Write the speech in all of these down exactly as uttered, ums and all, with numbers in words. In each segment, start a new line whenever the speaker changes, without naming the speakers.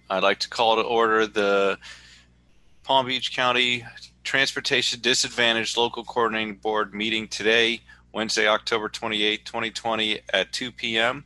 I'd like to call to order the Palm Beach County Transportation Disadvantaged Local Coordinating Board meeting today, Wednesday, October twenty-eighth, twenty twenty at two p m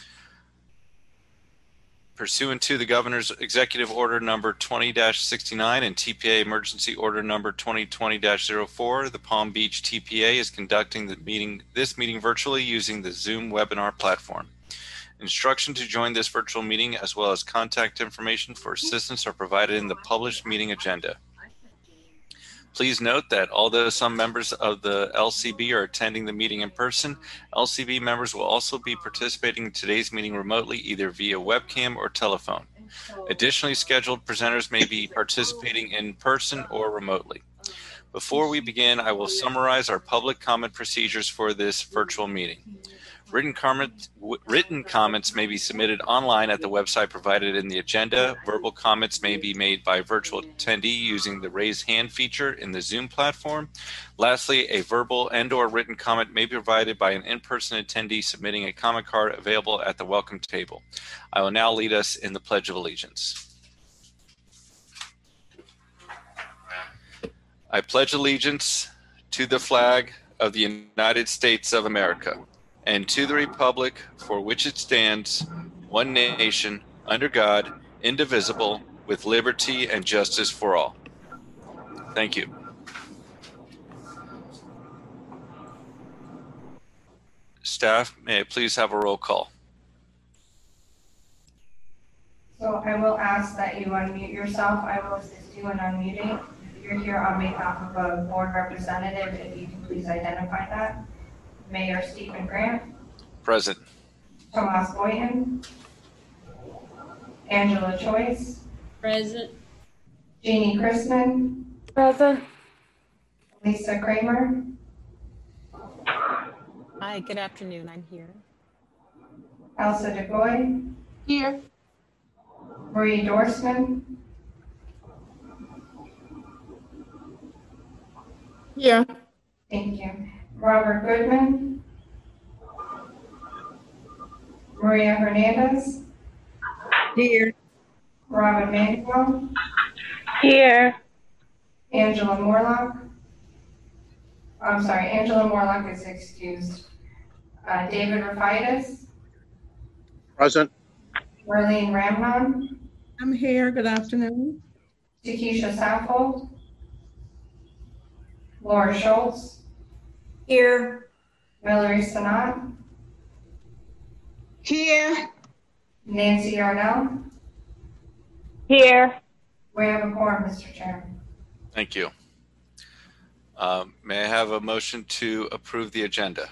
Pursuant to the Governor's Executive Order number twenty dash sixty-nine and T P A Emergency Order number twenty twenty dash zero four, the Palm Beach T P A is conducting the meeting, this meeting virtually using the Zoom webinar platform. Instruction to join this virtual meeting as well as contact information for assistance are provided in the published meeting agenda. Please note that although some members of the L C B are attending the meeting in person, L C B members will also be participating in today's meeting remotely, either via webcam or telephone. Additionally, scheduled presenters may be participating in person or remotely. Before we begin, I will summarize our public comment procedures for this virtual meeting. Written, comment, written comments may be submitted online at the website provided in the agenda. Verbal comments may be made by a virtual attendee using the raise hand feature in the Zoom platform. Lastly, a verbal and or written comment may be provided by an in-person attendee submitting a comment card available at the welcome table. I will now lead us in the Pledge of Allegiance. I pledge allegiance to the flag of the United States of America and to the republic for which it stands, one nation, under God, indivisible, with liberty and justice for all. Thank you. Staff, may I please have a roll call?
So I will ask that you unmute yourself. I will assist you in unmuting. If you're here on behalf of a board representative, if you can please identify that. Mayor Stephen Grant.
Present.
Tomas Boynton. Angela Choice.
Present.
Jeannie Chrisman.
Present.
Lisa Kramer.
Hi, good afternoon. I'm here.
Elsa DeGoy.
Here.
Marie Dorsman.
Here.
Thank you. Robert Goodman. Maria Hernandez.
Here.
Robin Manuel.
Here.
Angela Morlock. I'm sorry, Angela Morlock is excused. Uh, David Rafaitis.
Present.
Marlene Ramhan.
I'm here. Good afternoon.
Takesha Saffold. Laura Schultz.
Here.
Valerie Sanat.
Here.
Nancy Yarnell.
Here.
We have a quorum, Mister Chair.
Thank you. Um, may I have a motion to approve the agenda?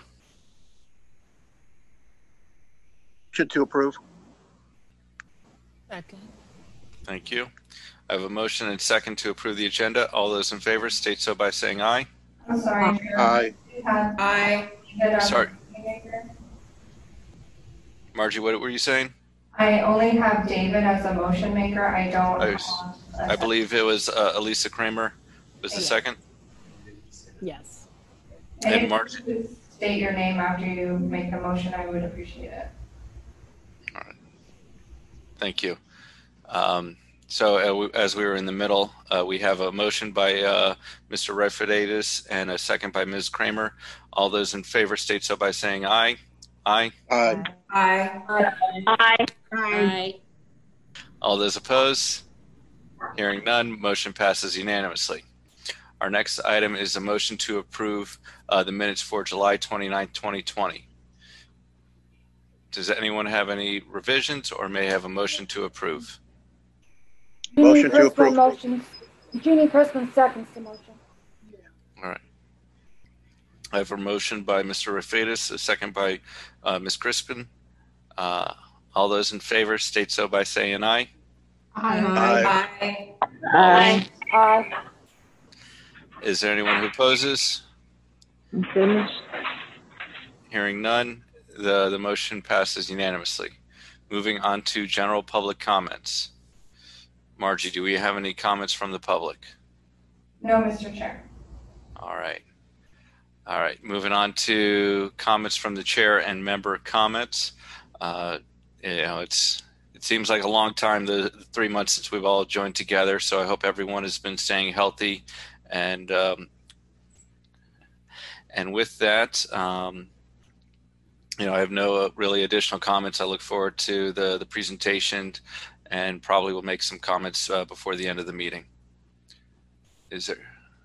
Motion to approve.
Second.
Thank you. I have a motion and second to approve the agenda. All those in favor state so by saying aye.
I'm sorry, Chair.
Aye.
Aye. Aye.
Sorry. Margie, what were you saying?
I only have David as a motion maker. I don't.
I,
have a
I believe it was uh, Elisa Kramer was the
Yeah.
second.
Yes.
And
And
if
Mark-
you could state your name after you make the motion, I would appreciate it.
All right. Thank you. Um, so uh, we, as we were in the middle, uh, we have a motion by uh, Mister Refridatus and a second by Miz Kramer. All those in favor state so by saying aye. Aye.
Aye.
Aye.
Aye.
Aye.
All those opposed? Hearing none, motion passes unanimously. Our next item is a motion to approve uh, the minutes for July twenty-ninth, twenty twenty. Does anyone have any revisions or may have a motion to approve?
Motion to approve.
Motion. Jeannie Chrisman seconds the motion.
All right. I have a motion by Mister Rafaitis, a second by uh, Miz Crispin. Uh, all those in favor state so by saying aye.
Aye.
Aye.
Aye. Aye.
Is there anyone who opposes?
I'm finished.
Hearing none, the, the motion passes unanimously. Moving on to general public comments. Margie, do we have any comments from the public?
No, Mister Chair.
All right. All right. Moving on to comments from the chair and member comments. Uh, you know, it's it seems like a long time, the, the three months since we've all joined together. So I hope everyone has been staying healthy. And um, and with that, um, you know, I have no uh, really additional comments. I look forward to the, the presentation and probably will make some comments uh, before the end of the meeting. Is there?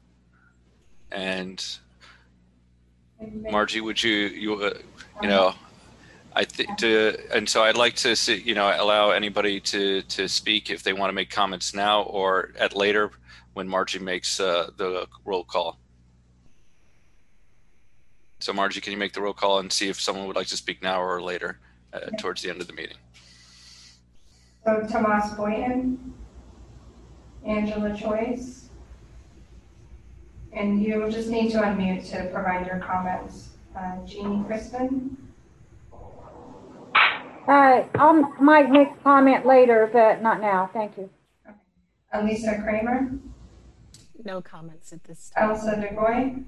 And Margie, would you, you, uh, you know, I think to, and so I'd like to see, you know, allow anybody to, to speak if they want to make comments now or at later when Margie makes uh, the roll call. So Margie, can you make the roll call and see if someone would like to speak now or later uh, towards the end of the meeting?
So Tomas Boynton, Angela Choice, and you will just need to unmute to provide your comments. Uh, Jeannie Crispin.
Uh, I might make a comment later, but not now. Thank you.
Elisa Kramer,
No comments at this time.
Elsa DeGoy,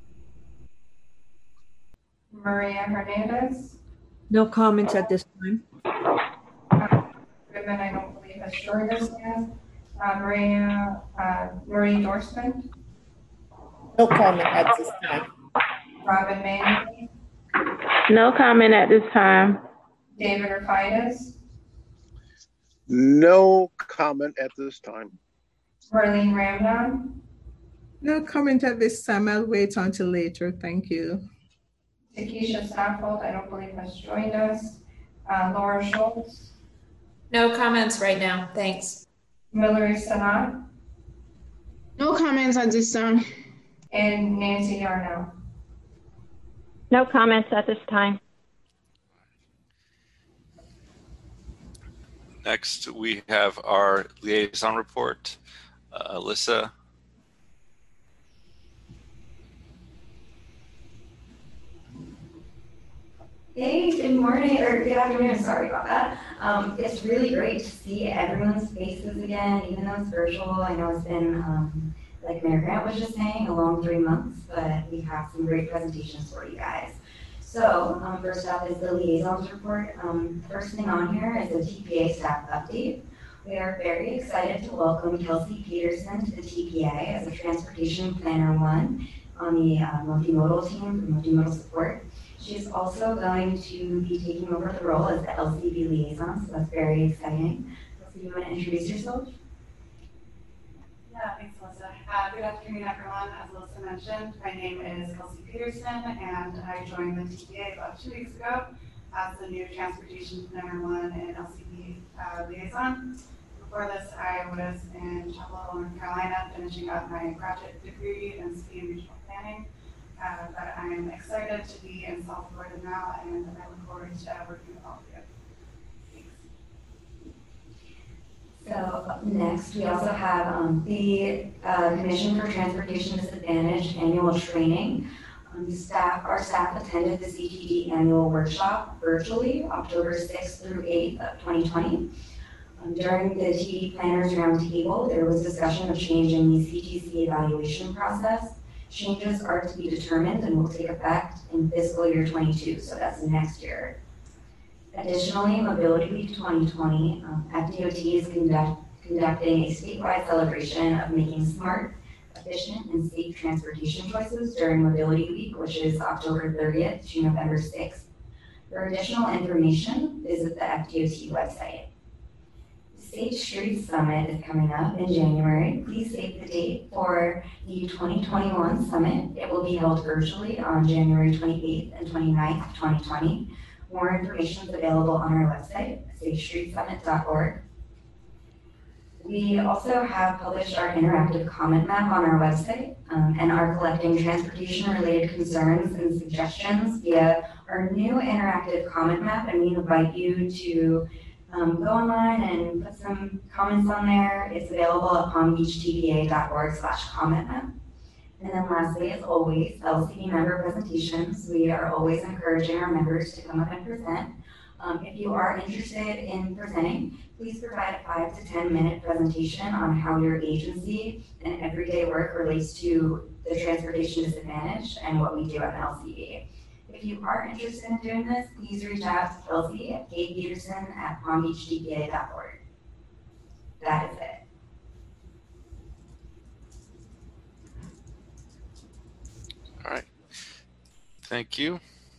Maria Hernandez,
No comments at this time.
uh, Goodman, I don't believe has joined us yet. Uh, Maria, uh, Marie Dorsman,
No comment at this time.
Robin Manley,
No comment at this time.
David Urquidez,
No comment at this time.
Marlene Ramnon,
No comment at this time. I'll wait until later. Thank you.
Takesha Saffold, I don't believe has joined us. Uh, Laura Schultz,
No comments right now, thanks.
Mallory Sanat,
No comments at this time.
and Nancy Yarnell.
No comments at this time.
Next, we have our liaison report. Uh, Alyssa.
Hey, good morning, or good afternoon, sorry about that. Um, it's really great to see everyone's faces again, even though it's virtual. I know it's been, um, like Mayor Grant was just saying, a long three months, but we have some great presentations for you guys. So, um, first up is the liaisons report. Um, first thing on here is the T P A staff update. We are very excited to welcome Kelsey Peterson to the T P A as a Transportation Planner one on the uh, multimodal team for multimodal support. She's also going to be taking over the role as the L C B liaison, so that's very exciting. Kelsey, do you want to introduce yourself?
Yeah, thanks, Alyssa. Uh, good afternoon, everyone. As Alyssa mentioned, my name is Kelsey Peterson, and I joined the T P A about two weeks ago as the new Transportation Planner one and L C B uh, liaison. Before this, I was in Chapel Hill, North Carolina, finishing up my graduate degree in city and regional planning. Uh, but I'm excited to be in South Florida now, and I look forward to uh, working with all of you. Thanks.
So up next, we also have um, the uh, Commission for Transportation Disadvantage annual training. Um, the staff, our staff attended the C T D annual workshop virtually, October sixth through eighth of twenty twenty. Um, during the T D Planners Roundtable, there was discussion of changing the C T C evaluation process. Changes are to be determined and will take effect in fiscal year twenty-two, so that's next year. Additionally, Mobility Week twenty twenty, um, F D O T is conduct, conducting a statewide celebration of making smart, efficient, and safe transportation choices during Mobility Week, which is October thirtieth to November sixth. For additional information, visit the F D O T website. State Street Summit is coming up in January. Please save the date for the twenty twenty-one summit. It will be held virtually on January twenty-eighth and twenty-ninth, twenty twenty. More information is available on our website, state street summit dot org. We also have published our interactive comment map on our website um, and are collecting transportation-related concerns and suggestions via our new interactive comment map, and we invite you to Um, go online and put some comments on there. It's available at palm beach t p a dot org slash comment map. And then lastly, as always, L C B member presentations. We are always encouraging our members to come up and present. Um, if you are interested in presenting, please provide a five to ten minute presentation on how your agency and everyday work relates to the transportation disadvantage and what we do at the L C B. If you are interested in doing this, please reach out to Kelsey at Kate Peterson at palm beach t p a dot org. That is it.
All right. Thank you.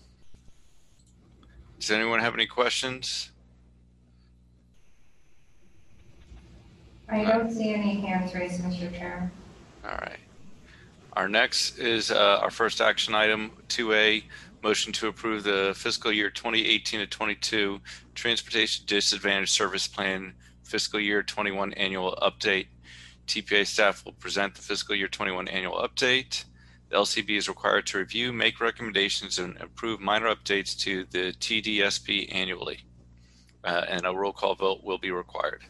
Does anyone have any questions?
I don't see any hands raised, Mister Chair.
All right. Our next is uh, our first action item, two A, motion to approve the fiscal year twenty eighteen to twenty-two Transportation Disadvantage Service Plan fiscal year twenty-one annual update. T P A staff will present the fiscal year twenty-one annual update. The L C B is required to review, make recommendations, and approve minor updates to the T D S P annually. Uh, and a roll call vote will be required.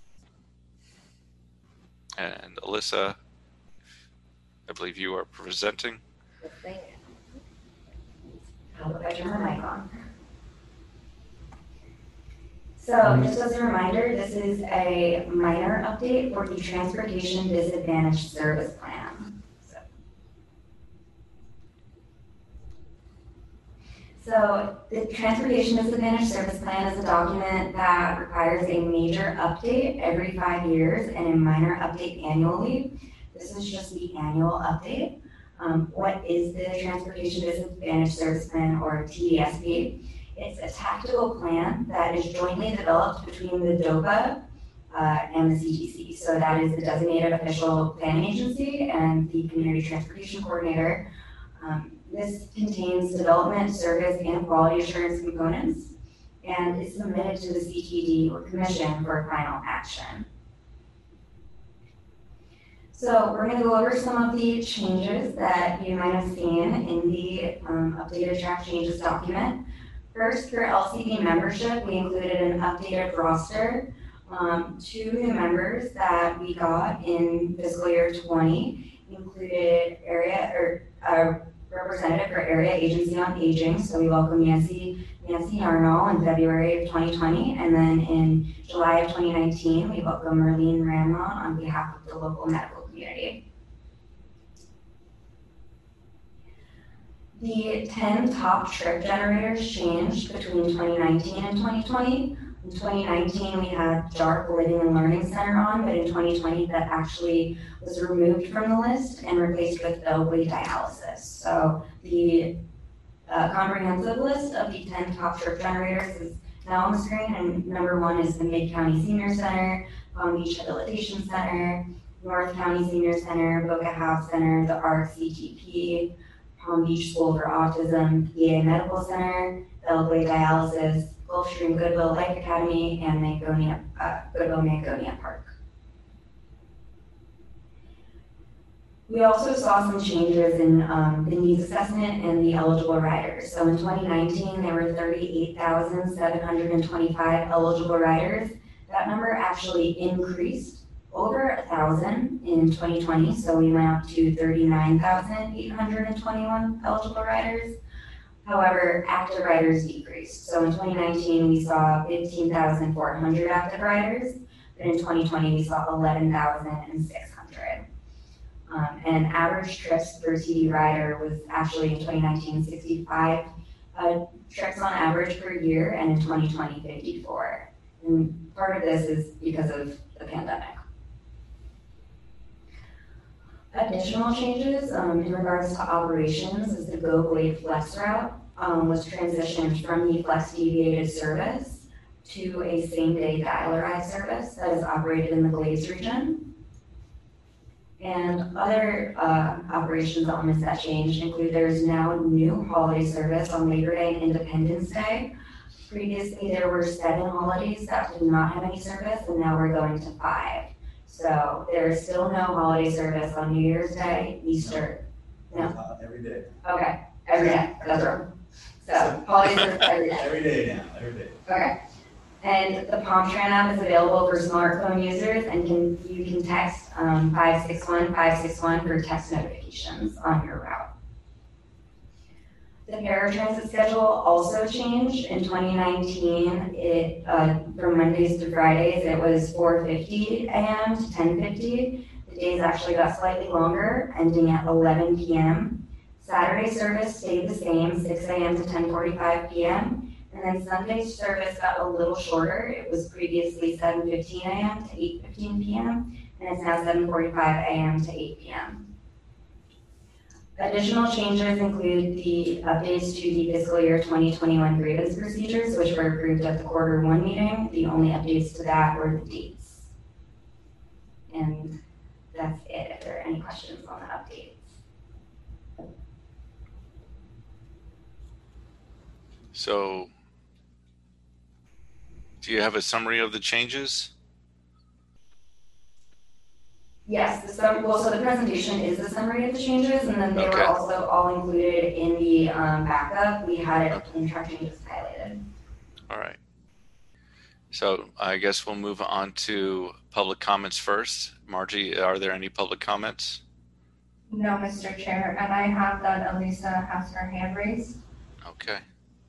And Alyssa, I believe you are presenting.
Yes, thank you. How about I turn my mic on? So just as a reminder, this is a minor update for the Transportation Disadvantaged Service Plan. So, so the Transportation Disadvantaged Service Plan is a document that requires a major update every five years and a minor update annually. This is just the annual update. Um, what is the Transportation Disadvantaged Service Plan, or T D S P? It's a tactical plan that is jointly developed between the D O P A uh, and the C T C. So that is the designated official planning agency and the community transportation coordinator. Um, this contains development, service, and quality assurance components, and is submitted to the C T D or commission for final action. So we're going to go over some of the changes that you might have seen in the um, updated track changes document. First, for L C B membership, we included an updated roster. Um, two new members that we got in fiscal year twenty included area or a representative for Area Agency on Aging. So we welcome Nancy Nancy Arnold in February of twenty twenty, and then in July of twenty nineteen, we welcome Merlene Ramon on behalf of the local medical community. The ten top trip generators changed between twenty nineteen and twenty twenty. In twenty nineteen, we had J A R C Living and Learning Center on, but in twenty twenty, that actually was removed from the list and replaced with Beltway Dialysis. So the uh, comprehensive list of the ten top trip generators is now on the screen, and number one is the Mid-County Senior Center, Palm Beach Rehabilitation Center, North County Senior Center, Boca House Center, the A R C C T P, Palm Beach School for Autism, P A Medical Center, Beltway Dialysis, Gulfstream Goodwill Life Academy, and Mangonia, uh, Goodwill Mangonia Park. We also saw some changes in um, the needs assessment and the eligible riders. So in twenty nineteen, there were thirty-eight thousand seven hundred twenty-five eligible riders. That number actually increased over a thousand in twenty twenty, so we went up to thirty-nine thousand eight hundred twenty-one eligible riders. However, active riders decreased. So in twenty nineteen, we saw fifteen thousand four hundred active riders, but in twenty twenty, we saw eleven thousand six hundred. Um, and average trips per T D rider was actually in twenty nineteen sixty-five uh, trips on average per year, and in twenty twenty fifty-four. And part of this is because of the pandemic. Additional changes um, in regards to operations is the Go Blade Flex route um, was transitioned from the Flex Deviated service to a same-day dial-a-ride service that is operated in the Glades region. And other uh, operations elements that changed include there's now a new holiday service on Labor Day and Independence Day. Previously, there were seven holidays that did not have any service, and now we're going to five. So there is still no holiday service on New Year's Day, Easter. No?
Uh, every day.
Okay, every day, that's wrong. So holiday service every day.
Every day now, every day.
Okay. And the PalmTran app is available for smartphone users, and can you can text um, five six one, five six one for text notifications on your route. The paratransit schedule also changed in twenty nineteen. It uh, from Mondays to Fridays, it was four fifty a m to ten fifty. The days actually got slightly longer, ending at eleven p m Saturday service stayed the same, six a.m. to ten forty-five p.m. And then Sunday service got a little shorter. It was previously seven fifteen a.m. to eight fifteen p.m. and it's now seven forty-five a.m. to eight p.m. Additional changes include the updates to the fiscal year twenty twenty-one grievance procedures, which were approved at the quarter one meeting. The only updates to that were the dates. And that's it, if there are any questions on the updates.
So, do you have a summary of the changes?
Yes, the sum, well, so the presentation is the summary of the changes, and then they
Okay.
were also all included in the um, backup. We had it in track changes highlighted.
All right. So I guess we'll move on to public comments first. Margie, are there any public comments?
No, Mister Chair, and I have that Elisa has her hand raised.
Okay.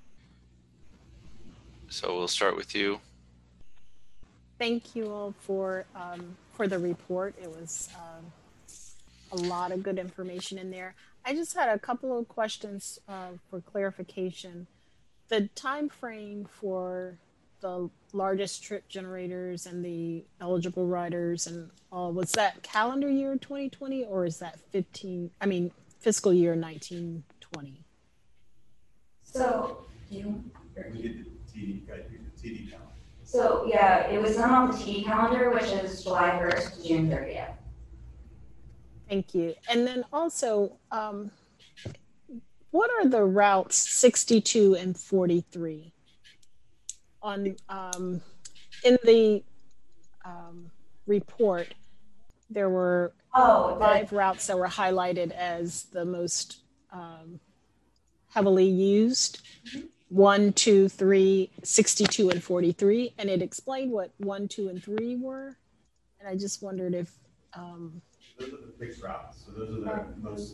So we'll start with you.
Thank you all for um, for the report. It was um, a lot of good information in there. I just had a couple of questions uh, for clarification. The time frame for the largest trip generators and the eligible riders and all, was that calendar year twenty twenty or is that fifteen? I mean fiscal year nineteen twenty?
So, you.
We did the T D, I did the T D calendar.
So yeah, it was done on the T D calendar, which is July first to June thirtieth.
Thank you. And then also, um, what are the routes sixty-two and forty-three? On um, in the um, report, there were
oh,
five routes that were highlighted as the most um, heavily used. One, two, three, sixty-two, and forty-three, and it explained what one, two, and three were. And I just wondered if. Um,
Those are the fixed routes. So those are the most.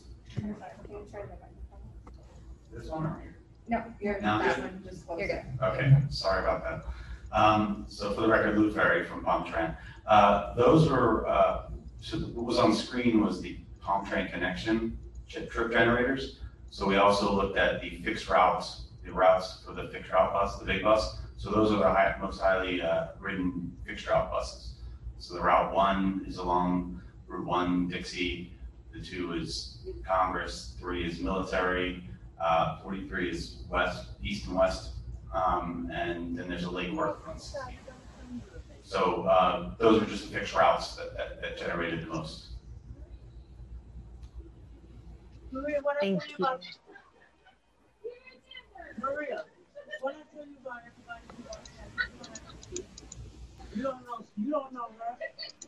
This one or here?
No, you're
Now
that
good?
one just close it.
Okay, sorry about that. Um, so for the record, Lou Ferry from Palm Tran. Uh, those were, uh, so what was on screen was the Palm Tran connection trip generators. So we also looked at the fixed routes, the routes for the fixed route bus, the big bus. So those are the high, most highly uh, ridden fixed route buses. So the Route one is along Route one Dixie, the two is Congress, three is military, uh, forty-three is west, east and west, um, and then there's a Lake Worth one. So uh, those are just the fixed routes that, that, that generated the most.
Maria, what I tell you about
Maria, what I tell you about everybody, you don't know, you don't know, right?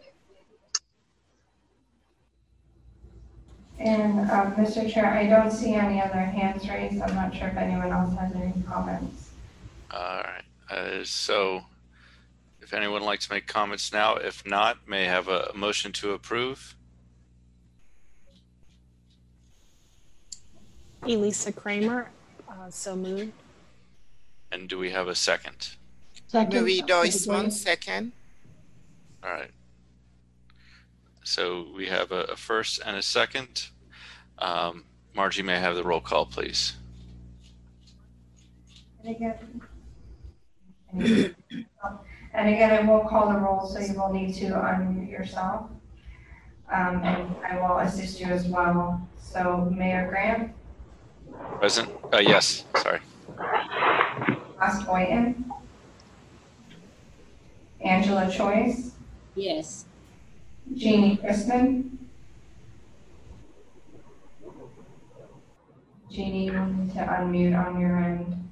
And um, Mister Chair, I don't see any other hands raised. I'm not sure if anyone else has any comments.
All right. Uh, so if anyone would like to make comments now, if not, may I have a motion to approve?
Elisa Kramer, uh, so moved.
And do we have a second?
Second.
Marie Doisman, second.
All right. So we have a, a first and a second. Um, Margie, may I have the roll call, please?
And again, and again, I will call the roll, so you will need to unmute yourself. Um, and I will assist you as well. So Mayor Grant?
Present? Uh, yes, sorry.
Ross Boynton? Angela Choice?
Yes.
Jeannie Crispin? Jeannie, you need to unmute on your end.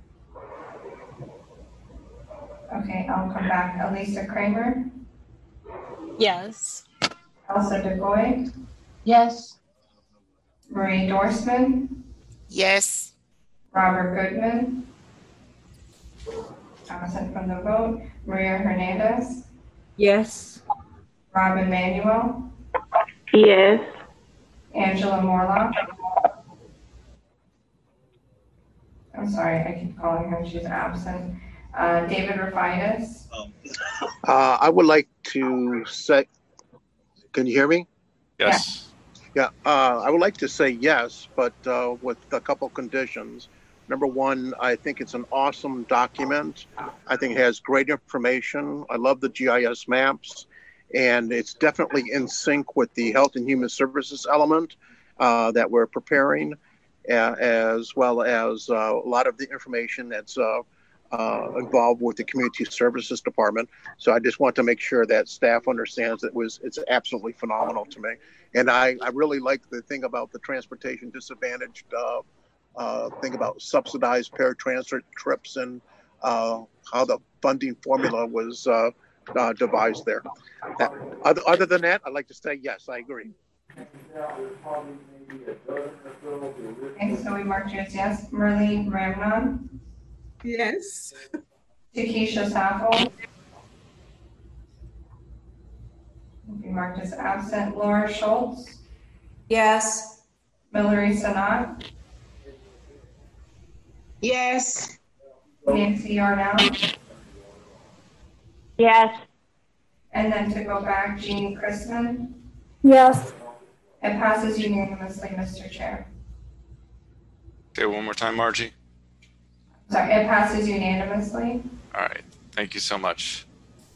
Okay, I'll come back. Elisa Kramer?
Yes.
Elsa DeGoy?
Yes.
Marie Dorsman?
Yes.
Robert Goodman? Absent from the vote. Maria Hernandez?
Yes.
Rob Emanuel?
Yes.
Angela Morlock? I'm sorry, I keep calling her, she's absent. Uh, David Rufitis?
Uh, I would like to say, can you hear me?
Yes.
Yeah, uh, I would like to say yes, but uh, with a couple conditions. Number one, I think it's an awesome document. I think it has great information. I love the G I S maps, and it's definitely in sync with the Health and Human Services element uh, that we're preparing, uh, as well as uh, a lot of the information that's uh, uh, involved with the Community Services Department. So I just want to make sure that staff understands that it was it's absolutely phenomenal to me. And I, I really like the thing about the transportation disadvantaged uh, uh, thing about subsidized paratransit trips and uh, how the funding formula was uh, uh, devised there. That, other, other than that, I'd like to say yes, I agree.
Okay, so we marked you as yes. Merlene Ramnon,
Yes.
Takesha Saffel. We marked as absent. Laura Schultz,
Yes.
Mallory Sanat,
Yes.
Nancy Yarnell,
Yes.
and then to go back, Jean Chrisman.
Yes.
It passes unanimously, Mister Chair.
Say it one more time, Margie.
Sorry, it passes unanimously.
All right. Thank you so much.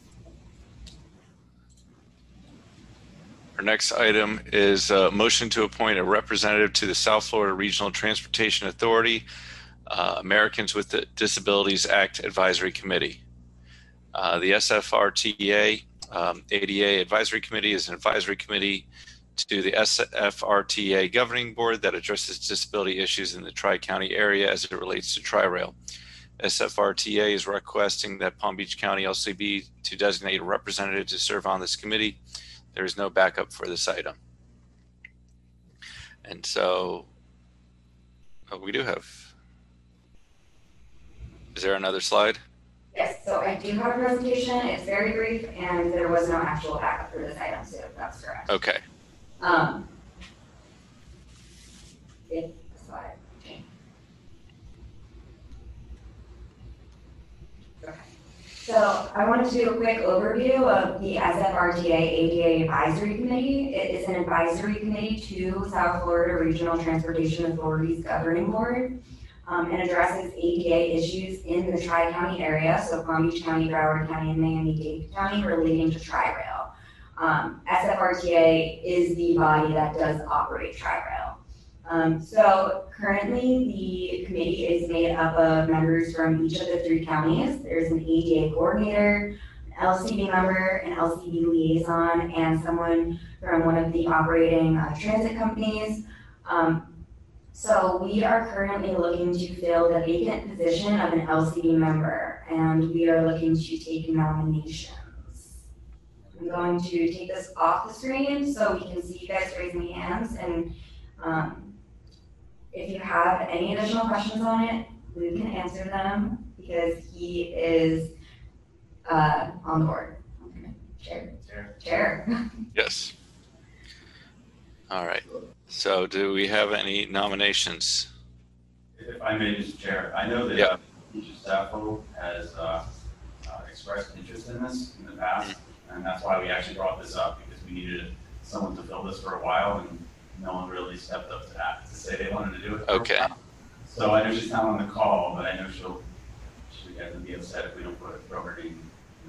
Our next item is a motion to appoint a representative to the South Florida Regional Transportation Authority, uh, Americans with Disabilities Act Advisory Committee. Uh, the S F R T A um, A D A Advisory Committee is an advisory committee to the S F R T A Governing Board that addresses disability issues in the Tri-County area as it relates to Tri-Rail. S F R T A is requesting that Palm Beach County L C B to designate a representative to serve on this committee. There is no backup for this item. And so oh, we do have, is there another slide?
Yes, so I do have a presentation. It's very brief, and there was no actual backup for this item, so that's correct.
Okay.
Um, if, slide. Okay. So I wanted to do a quick overview of the S F R T A A D A Advisory Committee. It is an advisory committee to South Florida Regional Transportation Authority's Governing Board. Um, and addresses A D A issues in the Tri-County area, so Palm Beach County, Broward County, and Miami-Dade County relating to Tri-Rail. Um, S F R T A is the body that does operate Tri-Rail. Um, so currently the committee is made up of members from each of the three counties. There's an A D A coordinator, an L C B member, an L C B liaison, and someone from one of the operating uh, transit companies. Um, So we are currently looking to fill the vacant position of an L C B member, and we are looking to take nominations. I'm going to take this off the screen so we can see you guys raising hands, and um, if you have any additional questions on it, we can answer them because he is uh, on the board. Okay. Chair.
Chair.
Chair.
Yes. All right. So do we have any nominations?
If I may, Mister Chair, I know that
Yeah.
uh, Keisha Staffel has uh, uh, expressed interest in this in the past, and that's why we actually brought this up, because we needed someone to fill this for a while, and no one really stepped up to that to say they wanted to do it. For
Okay.
A while. So I know she's not on the call, but I know she'll she doesn't be upset if we don't put throw her name.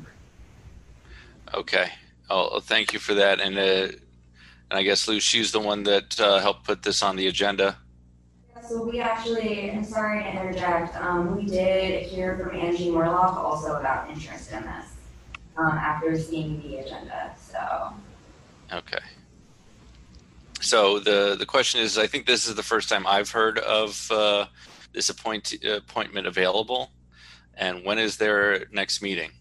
Okay. Oh, thank you for that. And uh, and I guess Lou, she's the one that uh, helped put this on the agenda.
So we actually, I'm sorry to interject, um, we did hear from Angie Morlock also about interest in this um, after seeing the agenda, so.
Okay. So the, the question is, I think this is the first time I've heard of uh, this appoint, appointment available. And when is their next meeting?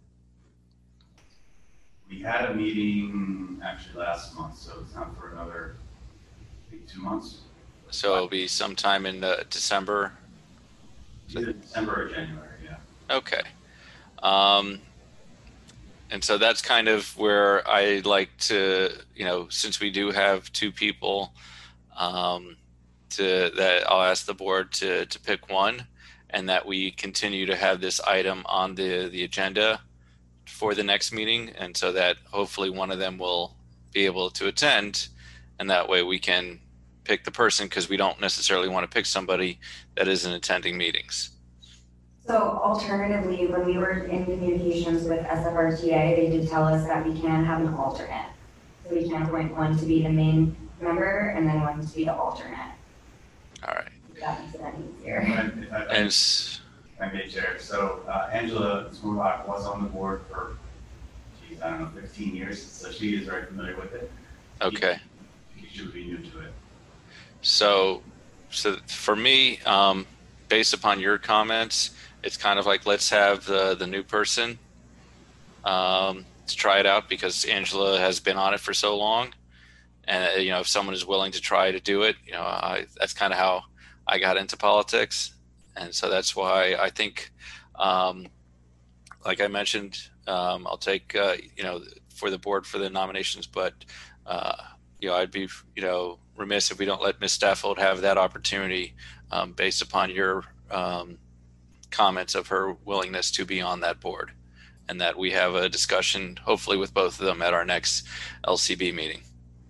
We had a meeting actually last month, so it's not for another, I think, two months.
So it'll be sometime in uh, December?
Either December or January, yeah.
Okay. Um, and so that's kind of where I like to, you know, since we do have two people, um, to that I'll ask the board to, to pick one, and that we continue to have this item on the, the agenda for the next meeting. And so that hopefully one of them will be able to attend And that way we can pick the person, because we don't necessarily want to pick somebody that isn't attending meetings.
So alternatively, when we were in communications with S F R T A, they did tell us that we can have an alternate. So we can appoint one to be the main member and then one to be the alternate.
All right.
That makes it any easier.
If I-
And
If I may, Chair. So uh, Angela Smurlock was on the board for, geez, I don't know, fifteen years, so she is very familiar with it.
okay.
She would be new to it.
So, so for me, um, based upon your comments, it's kind of like, let's have the, the new person um, to try it out, because Angela has been on it for so long. And, uh, you know, if someone is willing to try to do it, you know, I, that's kind of how I got into politics. And so that's why I think, um, like I mentioned, um, I'll take, uh, you know, for the board for the nominations, but, uh, you know, I'd be, you know, remiss if we don't let Miz Staffold have that opportunity um, based upon your um, comments of her willingness to be on that board, and that we have a discussion, hopefully with both of them at our next L C B meeting.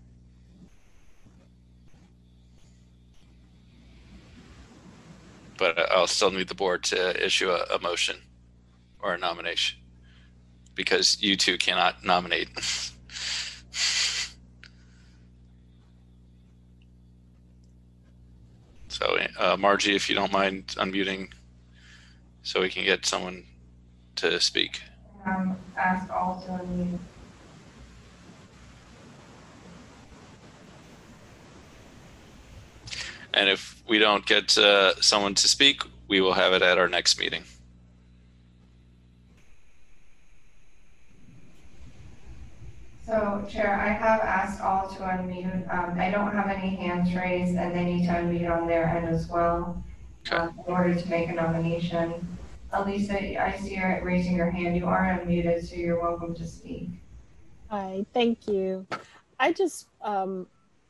But I'll still need the board to issue a, a motion or a nomination, because you two cannot nominate. So, uh, Margie, if you don't mind unmuting so we can get someone to speak.
Um, ask all to unmute.
And if we don't get uh, someone to speak, we will have it at our next meeting.
So, Chair, I have asked all to unmute. Um, I don't have any hands raised, and they need to unmute on their end as well um, in order to make a nomination. Elisa, I see you raising your hand. You are unmuted, so you're welcome to speak.
Hi, thank you. I just, um,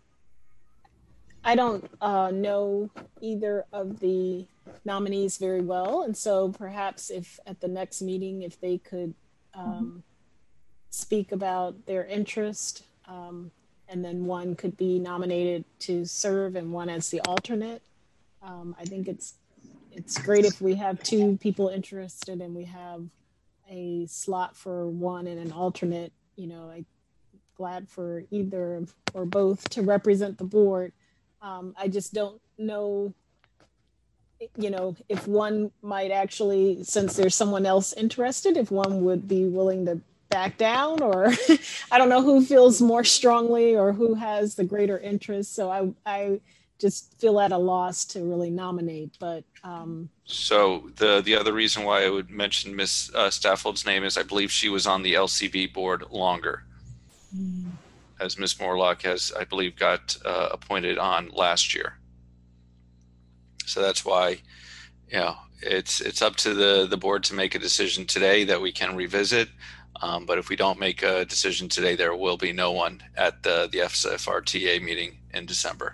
I don't uh, know either of the nominees very well. And so perhaps if at the next meeting, if they could um, speak about their interest, um, and then one could be nominated to serve and one as the alternate. Um, I think it's it's great if we have two people interested and we have a slot for one and an alternate. You know, I'm glad for either or both to represent the board. Um, I just don't know, you know, if one might actually, since there's someone else interested, if one would be willing to back down, or I don't know who feels more strongly or who has the greater interest. So I, I just feel at a loss to really nominate, but. Um,
So the the other reason why I would mention Miz Uh, Staffold's name is I believe she was on the L C B board longer, mm. as Miz Morlock has, I believe, got uh, appointed on last year. So that's why, you know, it's it's up to the the board to make a decision today that we can revisit. Um, but if we don't make a decision today, there will be no one at the the S F R T A meeting in December.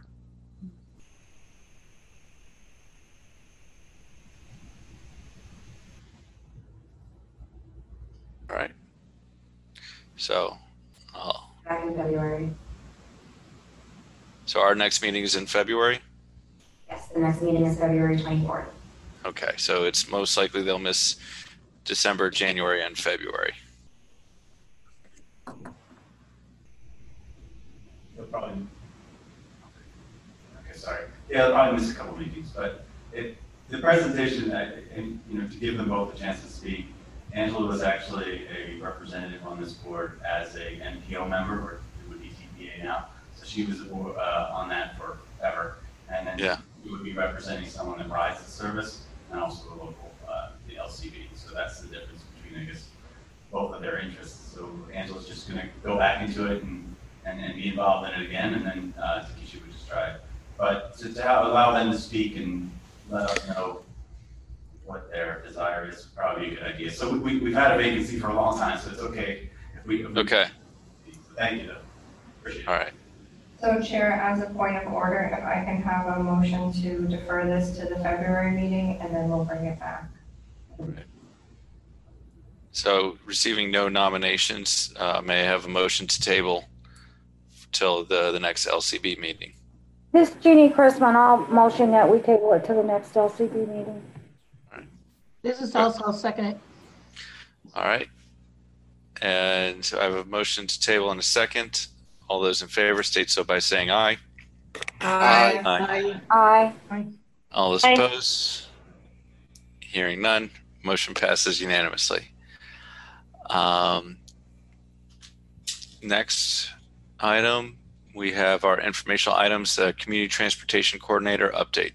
All right. So, uh,
Back in February.
So our next meeting is in February?
Yes, the next meeting is February twenty-fourth.
Okay, so it's most likely they'll miss December, January, and February.
They'll probably, okay, sorry. Yeah, they'll probably miss a couple meetings, but it, the presentation, I- and, you know, to give them both a chance to speak, Angela was actually a representative on this board as a N P O member, or it would be T P A now. So she was uh, on that forever. And then
yeah.
you would be representing someone that rides the service and also the local, uh, the L C B. So that's the difference between, I guess, both of their interests. So Angela's just going to go back into it and, and, and be involved in it again, and then uh, Takesha would just try it. But to, to have, allow them to speak and let us know what their desire is probably a good idea. So we, we, we've had a vacancy for a long time, so it's okay if we. If we
okay.
So thank you, though. Appreciate it.
All right.
So, Chair, as a point of order, if I can have a motion to defer this to the February meeting, and then we'll bring it back.
Right. So, receiving no nominations, uh, may I have a motion to table till the, the next L C B meeting.
This is Jeannie Chrisman. I'll motion that we table it to the next L C B meeting.
This is also, I'll second it.
All right. And so I have a motion to table in a second. All those in favor state so by saying aye.
Aye.
Aye.
Aye.
Aye.
All those
Aye.
opposed? Hearing none, motion passes unanimously. Um, next item, we have our informational items, uh, Community Transportation Coordinator update.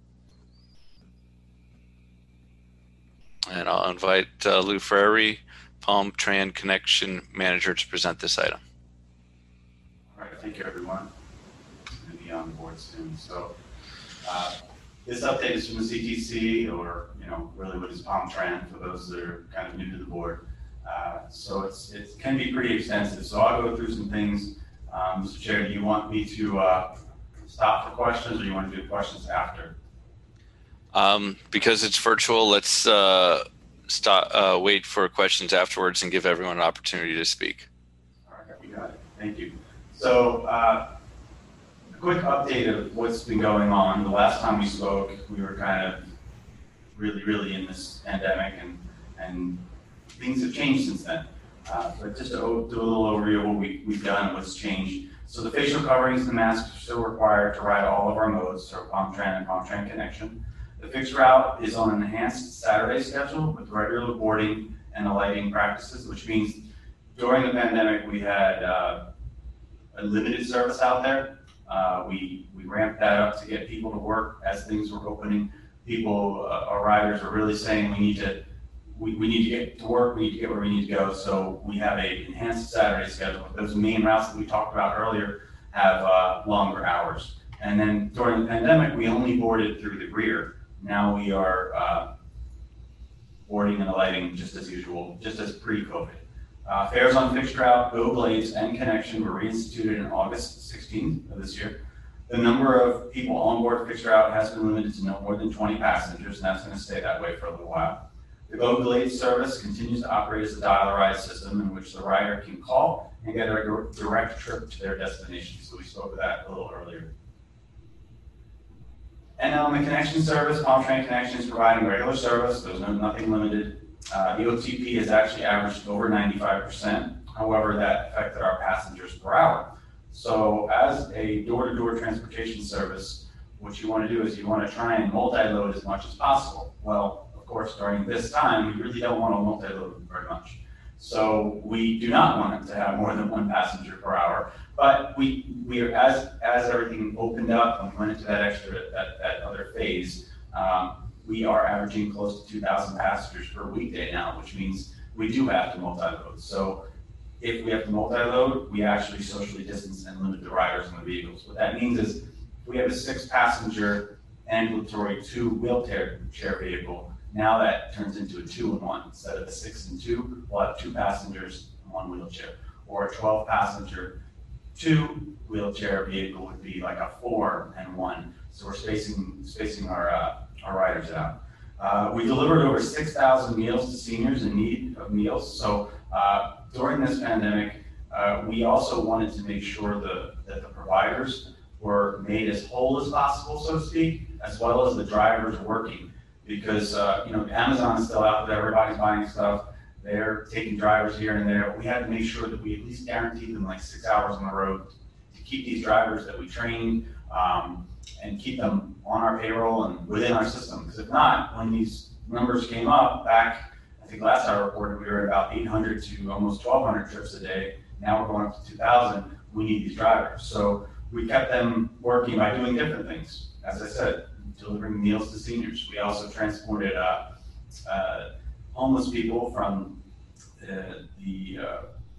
And I'll invite uh, Lou Frary, Palm Tran Connection Manager, to present this item.
All right, thank you, everyone. I'm going to be on board soon. So uh, this update is from the C T C, or, you know, really what is Palm Tran for those that are kind of new to the board. Uh, so it's, it can be pretty extensive. So I'll go through some things. Um, Mister Chair, do you want me to uh, stop for questions, or do you want to do questions after?
Um, because it's virtual, let's uh, stop, uh, wait for questions afterwards and give everyone an opportunity to speak.
All right, we got it. Thank you. So uh, a quick update of what's been going on. The last time we spoke, we were kind of really, really in this pandemic, and, and things have changed since then. Uh, but just to o- do a little overview of what we, we've done and what's changed. So the facial coverings and the masks are still required to ride all of our modes, so Palm Tran and Palm Tran Connection. The fixed route is on an enhanced Saturday schedule with regular boarding and alighting practices, which means during the pandemic, we had uh, a limited service out there. Uh, we, we ramped that up to get people to work as things were opening. People, uh, our riders are really saying we need to We, we need to get to work, we need to get where we need to go, so we have a enhanced Saturday schedule. Those main routes that we talked about earlier have uh, longer hours. And then during the pandemic, we only boarded through the rear. Now we are uh, boarding and alighting just as usual, just as pre-COVID. Uh, fares on fixed route, Go Blades, and Connection were reinstituted in August sixteenth of this year. The number of people on board fixed route has been limited to no more than twenty passengers, and that's going to stay that way for a little while. The Go Blades service continues to operate as a dial-a-ride system in which the rider can call and get a direct trip to their destination. So we spoke of that a little earlier. And on the Connection service, Palm Tran Connection is providing regular service. There's no, nothing limited. Uh, the O T P has actually averaged over ninety-five percent. However, that affected our passengers per hour. So as a door-to-door transportation service, what you want to do is you want to try and multi-load as much as possible. Well, of course, during this time, we really don't want to multi-load very much. So we do not want it to have more than one passenger per hour. But we, we are, as, as everything opened up and we went into that extra, that, that other phase, um, we are averaging close to two thousand passengers per weekday now, which means we do have to multi-load. So if we have to multi-load, we actually socially distance and limit the riders in the vehicles. What that means is if we have a six passenger ambulatory two wheelchair chair vehicle, now that turns into a two and one. Instead of a six and two, we'll have two passengers and one wheelchair. Or a twelve passenger two wheelchair vehicle would be like a four and one. So we're spacing spacing our uh, our riders out. Uh, we delivered over six thousand meals to seniors in need of meals. So uh, during this pandemic, uh, we also wanted to make sure the, that the providers were made as whole as possible, so to speak, as well as the drivers working. Because uh, you know, Amazon is still out there, everybody's buying stuff. They're taking drivers here and there. But we had to make sure that we at least guaranteed them like six hours on the road to keep these drivers that we trained um, and keep them on our payroll and within our system. Because if not, when these numbers came up back, I think last I reported, we were at about eight hundred to almost twelve hundred trips a day. Now we're going up to two thousand. We need these drivers. So we kept them working by doing different things. As I said, delivering meals to seniors. We also transported uh, uh, homeless people from uh, the, uh,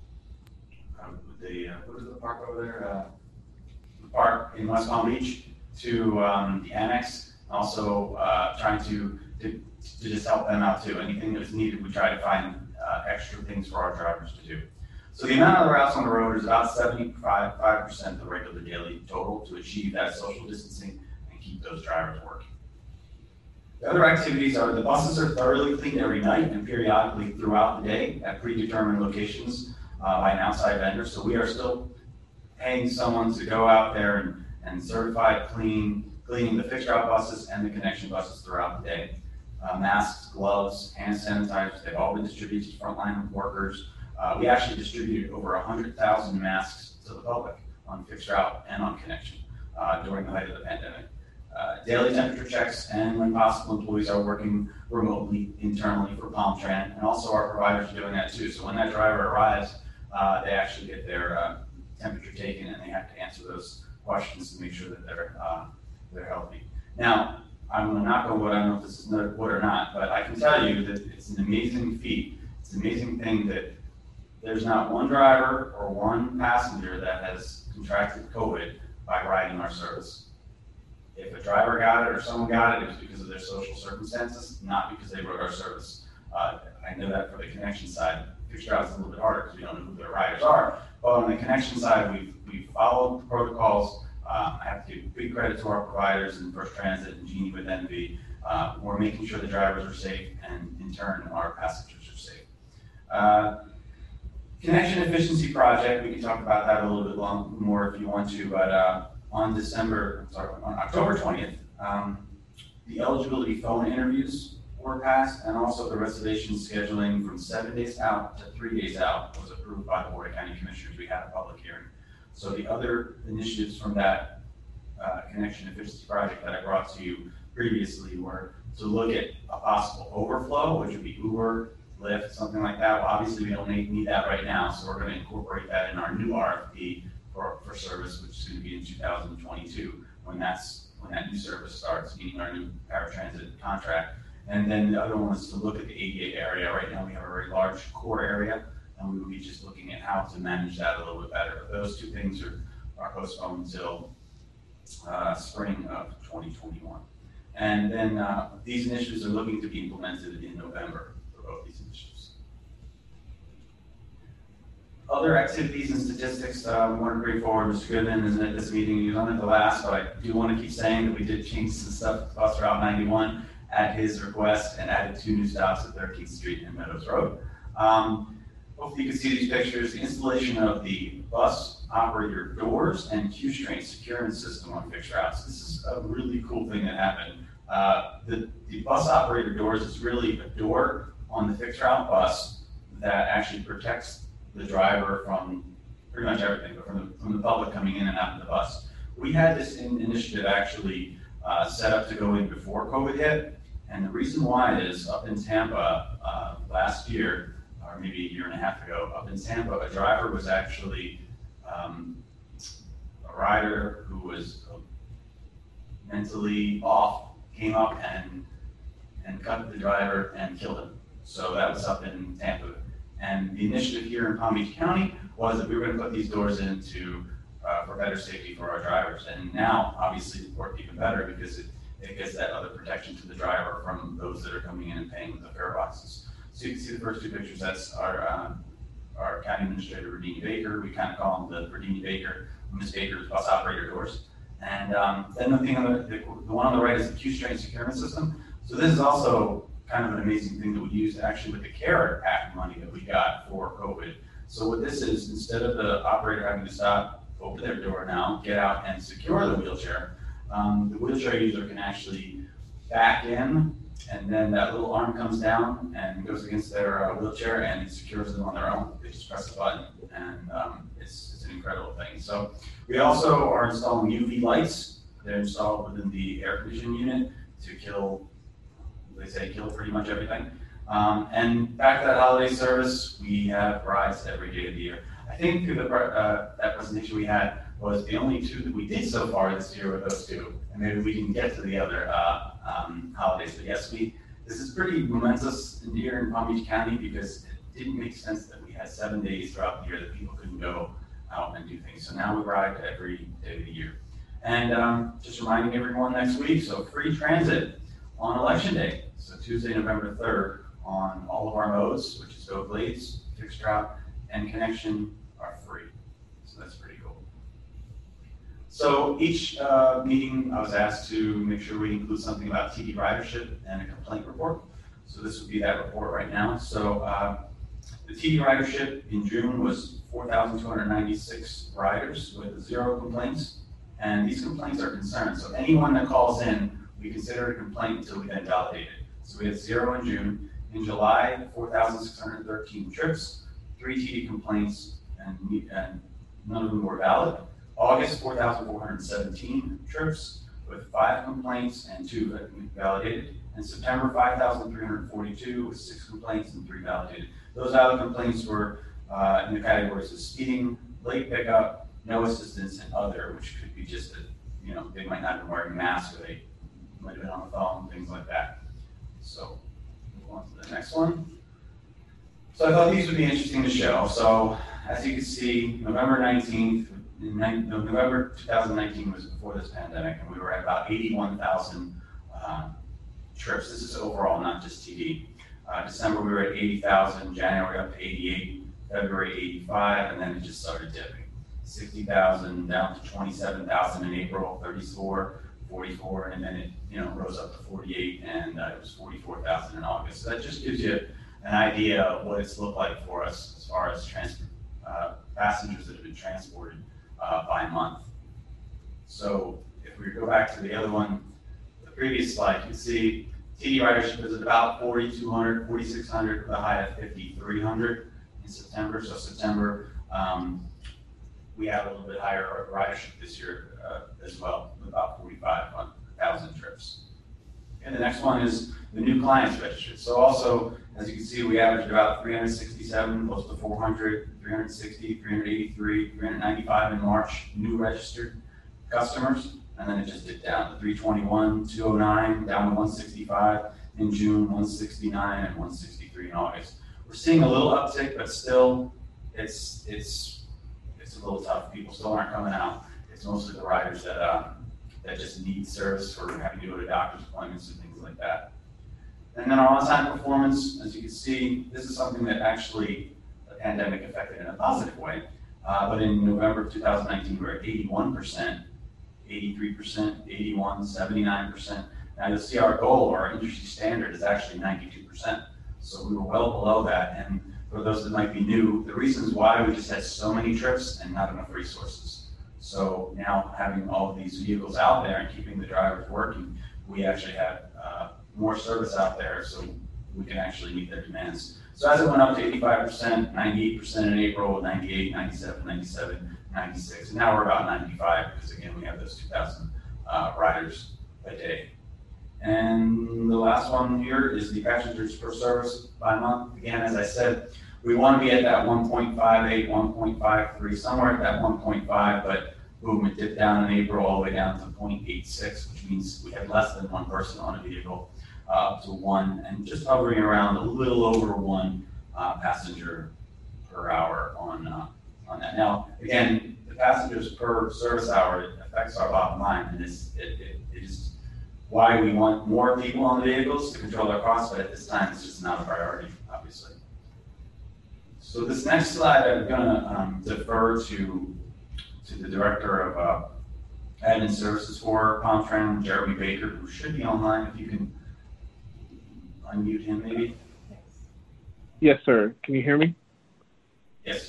uh, the uh, what is the park over there? Uh, the park in West Palm Beach to um, the annex. Also uh, trying to, to to just help them out too. Anything that is needed, we try to find uh, extra things for our drivers to do. So the amount of the routes on the road is about seventy-five percent of the regular daily total to achieve that social distancing and keep those drivers working. The other activities are the buses are thoroughly cleaned every night and periodically throughout the day at predetermined locations uh, by an outside vendor. So we are still paying someone to go out there and, and certify clean, cleaning the fixed route buses and the connection buses throughout the day. Uh, masks, gloves, hand sanitizers, they've all been distributed to frontline workers. Uh, we actually distributed over one hundred thousand masks to the public on fixed route and on connection uh, during the height of the pandemic. Uh, daily temperature checks, and when possible, employees are working remotely internally for PalmTran, and also our providers are doing that too. So when that driver arrives, uh, they actually get their uh, temperature taken, and they have to answer those questions to make sure that they're uh, they're healthy. Now, I'm going to knock on wood. I don't know if this is wood or not, but I can tell you that it's an amazing feat. It's an amazing thing that there's not one driver or one passenger that has contracted COVID by riding our service. If a driver got it or someone got it, it was because of their social circumstances, not because they rode our service. Uh, I know that for the connection side. Fixed route is a little bit harder because we don't know who their riders are. But on the connection side, we've, we've followed the protocols. Um, I have to give big credit to our providers in First Transit and Genie with Envy. Uh, we're making sure the drivers are safe, and in turn, our passengers are safe. Uh, Connection Efficiency Project, we can talk about that a little bit long, more if you want to, but uh, on December, sorry, on October twentieth, um, the eligibility phone interviews were passed, and also the reservation scheduling from seven days out to three days out was approved by the Board of County Commissioners. We had a public hearing. So the other initiatives from that uh, Connection Efficiency Project that I brought to you previously were to look at a possible overflow, which would be Uber, Lyft, something like that. Well, obviously we don't need, need that right now, so we're going to incorporate that in our new R F P for, for service, which is going to be in two thousand twenty-two when that's when that new service starts, meaning our new paratransit contract. And then the other one is to look at the eighty-eight area. Right now we have a very large core area, and we will be just looking at how to manage that a little bit better. But those two things are, are postponed until uh, spring of twenty twenty-one. And then uh, these initiatives are looking to be implemented in November for both these initiatives. Other activities and statistics uh, we want to bring forward. Mister Goodman isn't at this meeting, he was on at the last, but I do want to keep saying that we did change some stuff to Bus Route ninety-one at his request and added two new stops at thirteenth Street and Meadows Road. Um, hopefully you can see these pictures. The installation of the bus operator doors and Qstream securement system on fixed routes. This is a really cool thing that happened. Uh, the, the bus operator doors is really a door on the fixed route bus that actually protects the driver from pretty much everything, but from the, from the public coming in and out of the bus. We had this in, initiative actually uh, set up to go in before COVID hit, and the reason why is up in Tampa uh, last year, or maybe a year and a half ago, up in Tampa, a driver was actually um, a rider who was mentally off, came up and and cut the driver and killed him. So that was up in Tampa. And the initiative here in Palm Beach County was that we were going to put these doors in to, uh, for better safety for our drivers. And now, obviously, it worked even better because it, it gives that other protection to the driver from those that are coming in and paying with the fare boxes. So you can see the first two pictures. That's our um, our county administrator, Radini Baker. We kind of call him the Radini Baker, Miss Baker's bus operator doors. And um, then the thing on the, the, the one on the right is the Qstream securement system. So this is also kind of an amazing thing that we use actually with the CARE Act money that we got for COVID. So what this is, instead of the operator having to stop, open their door now, get out and secure the wheelchair, um, the wheelchair user can actually back in, and then that little arm comes down and goes against their uh, wheelchair and it secures them on their own. They just press the button, and um, it's, it's an incredible thing. So we also are installing U V lights. They're installed within the air conditioning unit to kill, they say kill pretty much everything. Um, and back to that holiday service, we have rides every day of the year. I think the, uh, that presentation we had was the only two that we did so far this year with those two. And maybe we can get to the other uh, um, holidays. But yes, we this is pretty momentous here in Palm Beach County because it didn't make sense that we had seven days throughout the year that people couldn't go out and do things. So now we ride every day of the year. And um, just reminding everyone next week, so free transit on election day. So Tuesday, November third, on all of our modes, which is Go Blades, Fixed Route, and Connection are free. So that's pretty cool. So each uh, meeting I was asked to make sure we include something about T D ridership and a complaint report. So this would be that report right now. So uh, the T D ridership in June was four thousand two hundred ninety-six riders with zero complaints. And these complaints are concerns. So anyone that calls in, we consider a complaint until we then validate it. So we had zero in June. In July, four thousand six hundred thirteen trips, three T D complaints, and, and none of them were valid. August, four thousand four hundred seventeen trips with five complaints and two that we validated. And September, five thousand three hundred forty-two with six complaints and three validated. Those valid complaints were uh, in the categories of speeding, late pickup, no assistance, and other, which could be just that, you know, they might not have been wearing masks, or they might have been on the phone, things like that. So move on to the next one. So I thought these would be interesting to show. So as you can see, November nineteenth, in November two thousand nineteen was before this pandemic, and we were at about eighty-one thousand uh, trips. This is overall, not just T D. Uh, December we were at eighty thousand, January up to eighty-eight, February eighty-five, and then it just started dipping. sixty thousand down to twenty-seven thousand in April, thirty-four, forty-four, and then it you know rose up to forty-eight, and uh, it was forty-four thousand in August. So that just gives you an idea of what it's looked like for us as far as trans uh, passengers that have been transported uh, by month. So if we go back to the other one, the previous slide, you can see T D ridership is about forty-two hundred, forty-six hundred, with a high of fifty-three hundred in September. So September, um, we have a little bit higher ridership this year uh, as well, about forty-five thousand trips. And the next one is the new clients registered. So also, as you can see, we averaged about three hundred sixty-seven, close to four hundred, three hundred sixty, three hundred eighty-three, three hundred ninety-five in March, new registered customers. And then it just dipped down to three twenty-one, two oh nine, down to one sixty-five in June, one sixty-nine, and one sixty-three in August. We're seeing a little uptick, but still, it's it's it's a little tough. People still aren't coming out. It's mostly the riders that uh, that just need service for having to go to doctor's appointments and things like that. And then our on-time performance, as you can see, this is something that actually the pandemic affected in a positive way. Uh, but in November of two thousand nineteen, we were at eighty-one percent. eighty-three percent, eighty-one, seventy-nine percent. Now you'll see our goal, our industry standard, is actually ninety-two percent. So we were well below that. And for those that might be new, the reasons why we just had so many trips and not enough resources. So now having all of these vehicles out there and keeping the drivers working, we actually have uh, more service out there so we can actually meet their demands. So as it went up to eighty-five percent, ninety-eight percent in April, ninety-eight, ninety-seven, ninety-seven, ninety-six, and now we're about ninety-five because again we have those two thousand uh, riders a day. And the last one here is the passengers per service by month. Again, as I said, we want to be at that one point five eight, one point five three, somewhere at that one point five, but boom, it dipped down in April all the way down to zero point eight six, which means we had less than one person on a vehicle, uh, up to one, and just hovering around a little over one uh, passenger per hour on uh, on that. Now, again, the passengers per service hour, it affects our bottom line, and it's, it, it, it is why we want more people on the vehicles to control our costs, but at this time, it's just not a priority, obviously. So this next slide, I'm gonna um, defer to, to the Director of uh, Admin Services for PalmTran, Jeremy Baker, who should be online, if you can unmute him maybe.
Yes, sir. Can you hear me?
Yes.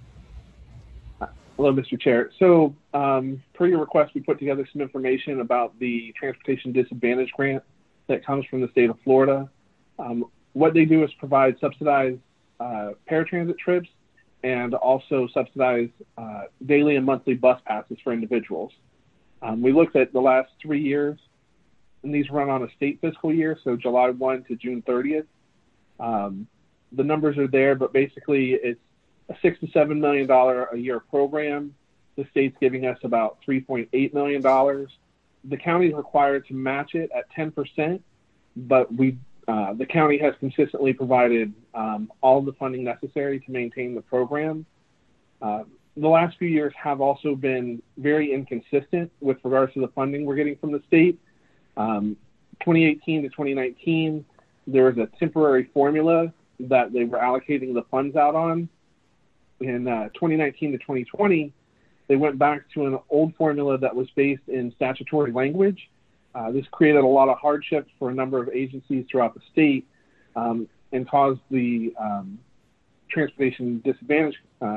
Hello, Mister Chair. So, um, per your request, we put together some information about the Transportation Disadvantage Grant that comes from the state of Florida. Um, what they do is provide subsidized uh, paratransit trips and also subsidized uh, daily and monthly bus passes for individuals. Um, we looked at the last three years, and these run on a state fiscal year, so July first to June thirtieth. Um, the numbers are there, but basically it's a six to seven million dollar a year program. The state's giving us about three point eight million dollars. The county is required to match it at ten percent, but we uh, the county has consistently provided um, all the funding necessary to maintain the program. Uh, the last few years have also been very inconsistent with regards to the funding we're getting from the state. Um, twenty eighteen to twenty nineteen, there was a temporary formula that they were allocating the funds out on. In uh, twenty nineteen to twenty twenty, they went back to an old formula that was based in statutory language. Uh, this created a lot of hardships for a number of agencies throughout the state um, and caused the um, Transportation Disadvantage uh,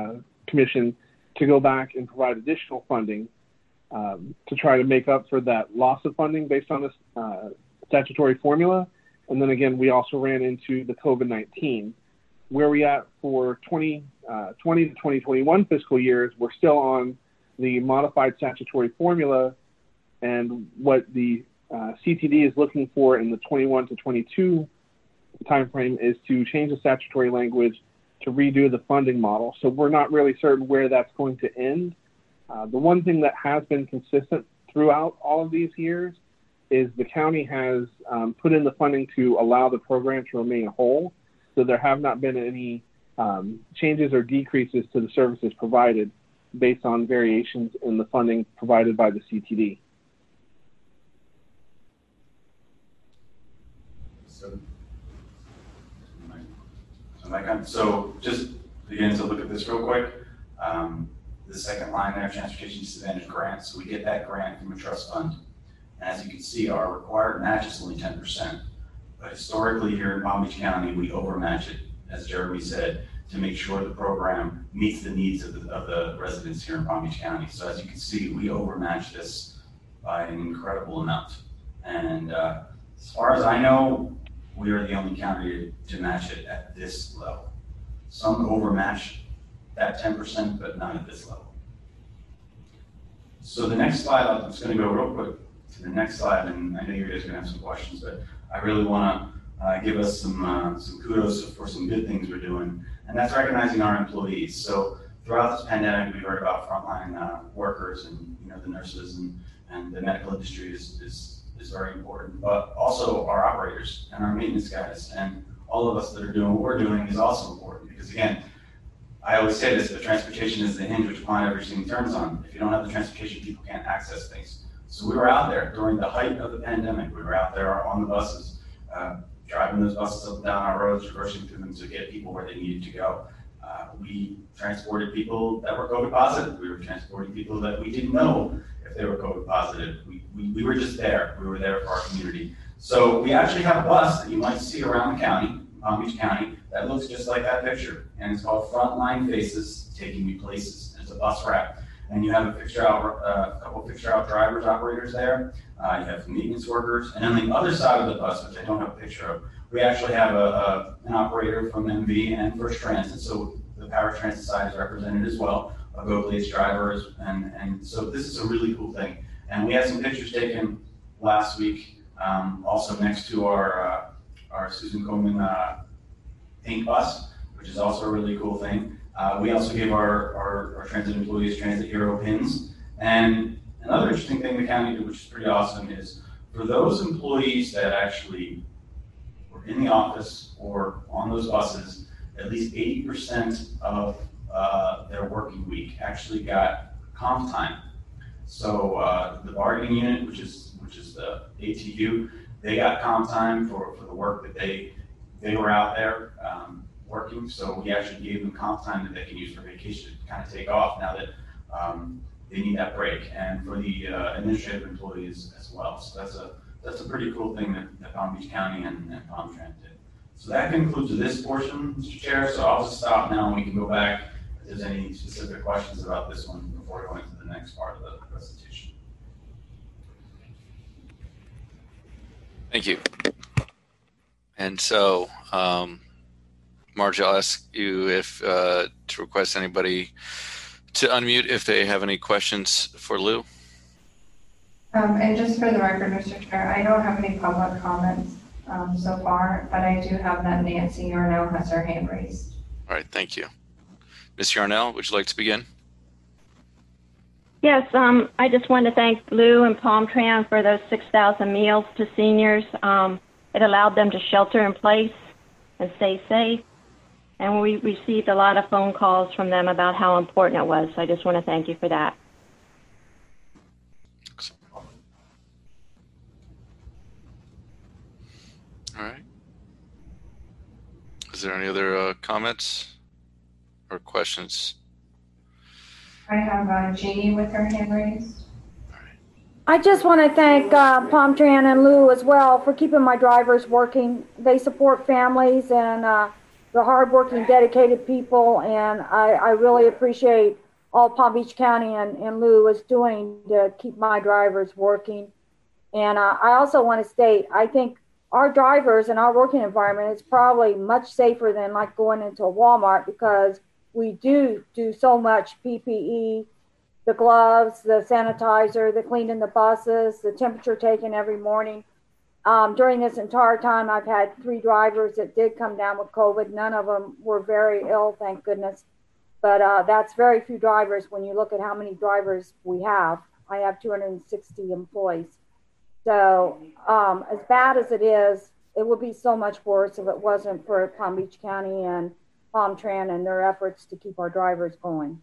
commission to go back and provide additional funding um, to try to make up for that loss of funding based on this uh, statutory formula. And then again, we also ran into the COVID nineteen. Where we at for twenty twenty to twenty twenty-one fiscal years, we're still on the modified statutory formula, and what the uh, C T D is looking for in the twenty-one to twenty-two timeframe is to change the statutory language to redo the funding model. So we're not really certain where that's going to end. Uh, the one thing that has been consistent throughout all of these years is the county has um, put in the funding to allow the program to remain whole. So there have not been any um, changes or decreases to the services provided based on variations in the funding provided by the C T D.
So, so, so just again to look at this real quick, um, the second line there, Transportation Disadvantage Grant. So we get that grant from a trust fund. And as you can see, our required match is only ten percent. But historically here in Palm Beach County, we overmatch it, as Jeremy said, to make sure the program meets the needs of the, of the residents here in Palm Beach County. So as you can see, we overmatch this by an incredible amount. And uh, as far as I know, we are the only county to match it at this level. Some overmatch that ten percent, but not at this level. So the next slide, I'm just gonna go real quick to the next slide, and I know you guys are gonna have some questions, but I really wanna uh, give us some, uh, some kudos for some good things we're doing, and that's recognizing our employees. So throughout this pandemic, we heard about frontline uh, workers and you know the nurses and, and the medical industry is, is, is very important, but also our operators and our maintenance guys and all of us that are doing what we're doing is also important because again, I always say this, but transportation is the hinge which upon everything turns on. If you don't have the transportation, people can't access things. So we were out there during the height of the pandemic. We were out there on the buses, uh, driving those buses up and down our roads, reversing through them to get people where they needed to go. Uh, we transported people that were COVID positive. We were transporting people that we didn't know if they were COVID positive. We, we, we were just there. We were there for our community. So we actually have a bus that you might see around the county, Palm Beach County, that looks just like that picture. And it's called Frontline Faces Taking Me Places. And it's a bus wrap. And you have a fixture out, uh, a couple of fixture out drivers, operators there. Uh, you have maintenance workers. And on the other side of the bus, which I don't have a picture of, we actually have a, a an operator from M V and First Transit. So the Power Transit side is represented as well. A GoBlades drivers. And, and so this is a really cool thing. And we had some pictures taken last week, um, also next to our, uh, our Susan Komen uh, pink bus, which is also a really cool thing. Uh, we also gave our, our, our transit employees Transit Hero pins. And another interesting thing the county did, which is pretty awesome, is for those employees that actually were in the office or on those buses, at least eighty percent of uh, their working week actually got comp time. So uh, the bargaining unit, which is which is the A T U, they got comp time for, for the work that they they were out there um, working. So we actually gave them comp time that they can use for vacation to kind of take off now that um, they need that break, and for the uh, administrative employees as well. So that's a that's a pretty cool thing that, that Palm Beach County and, and Palm Trans did. So that concludes this portion, Mister Chair. So I'll just stop now and we can go back if there's any specific questions about this one before going to the next part of the presentation.
Thank you. And so, um, Marge, I'll ask you if uh, to request anybody to unmute if they have any questions for Lou.
Um, and just for the record, Mister Chair, I don't have any public comments um, so far, but I do have that Nancy Yarnell has her hand raised.
All right, thank you. Miz Yarnell, would you like to begin?
Yes, um, I just want to thank Lou and Palm Tran for those six thousand meals to seniors. Um, it allowed them to shelter in place and stay safe. And we received a lot of phone calls from them about how important it was. So I just want to thank you for that.
All right. Is there any other uh, comments or questions?
I have uh, Jeannie with her hand raised.
I just want to thank uh, Palm Tran and Lou as well for keeping my drivers working. They support families, and uh, the hardworking, dedicated people, and I, I really appreciate all Palm Beach County and, and Lou is doing to keep my drivers working. And uh, I also want to state, I think our drivers and our working environment is probably much safer than like going into a Walmart, because we do do so much P P E, the gloves, the sanitizer, the cleaning the buses, the temperature taken every morning. Um, during this entire time, I've had three drivers that did come down with COVID. None of them were very ill, thank goodness. But uh, that's very few drivers when you look at how many drivers we have. I have two hundred sixty employees. So um, as bad as it is, it would be so much worse if it wasn't for Palm Beach County and Palm Tran and their efforts to keep our drivers going.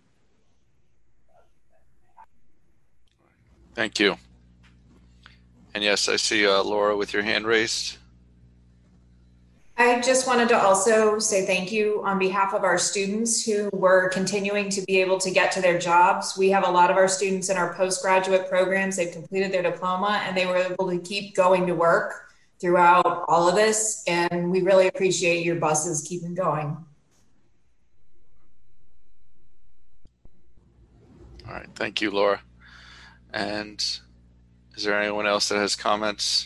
Thank you. And yes, I see uh, Laura with your hand raised.
I just wanted to also say thank you on behalf of our students who were continuing to be able to get to their jobs. We have a lot of our students in our postgraduate programs. They've completed their diploma and they were able to keep going to work throughout all of this. And we really appreciate your buses keeping going.
All right, thank you, Laura. And is there anyone else that has comments?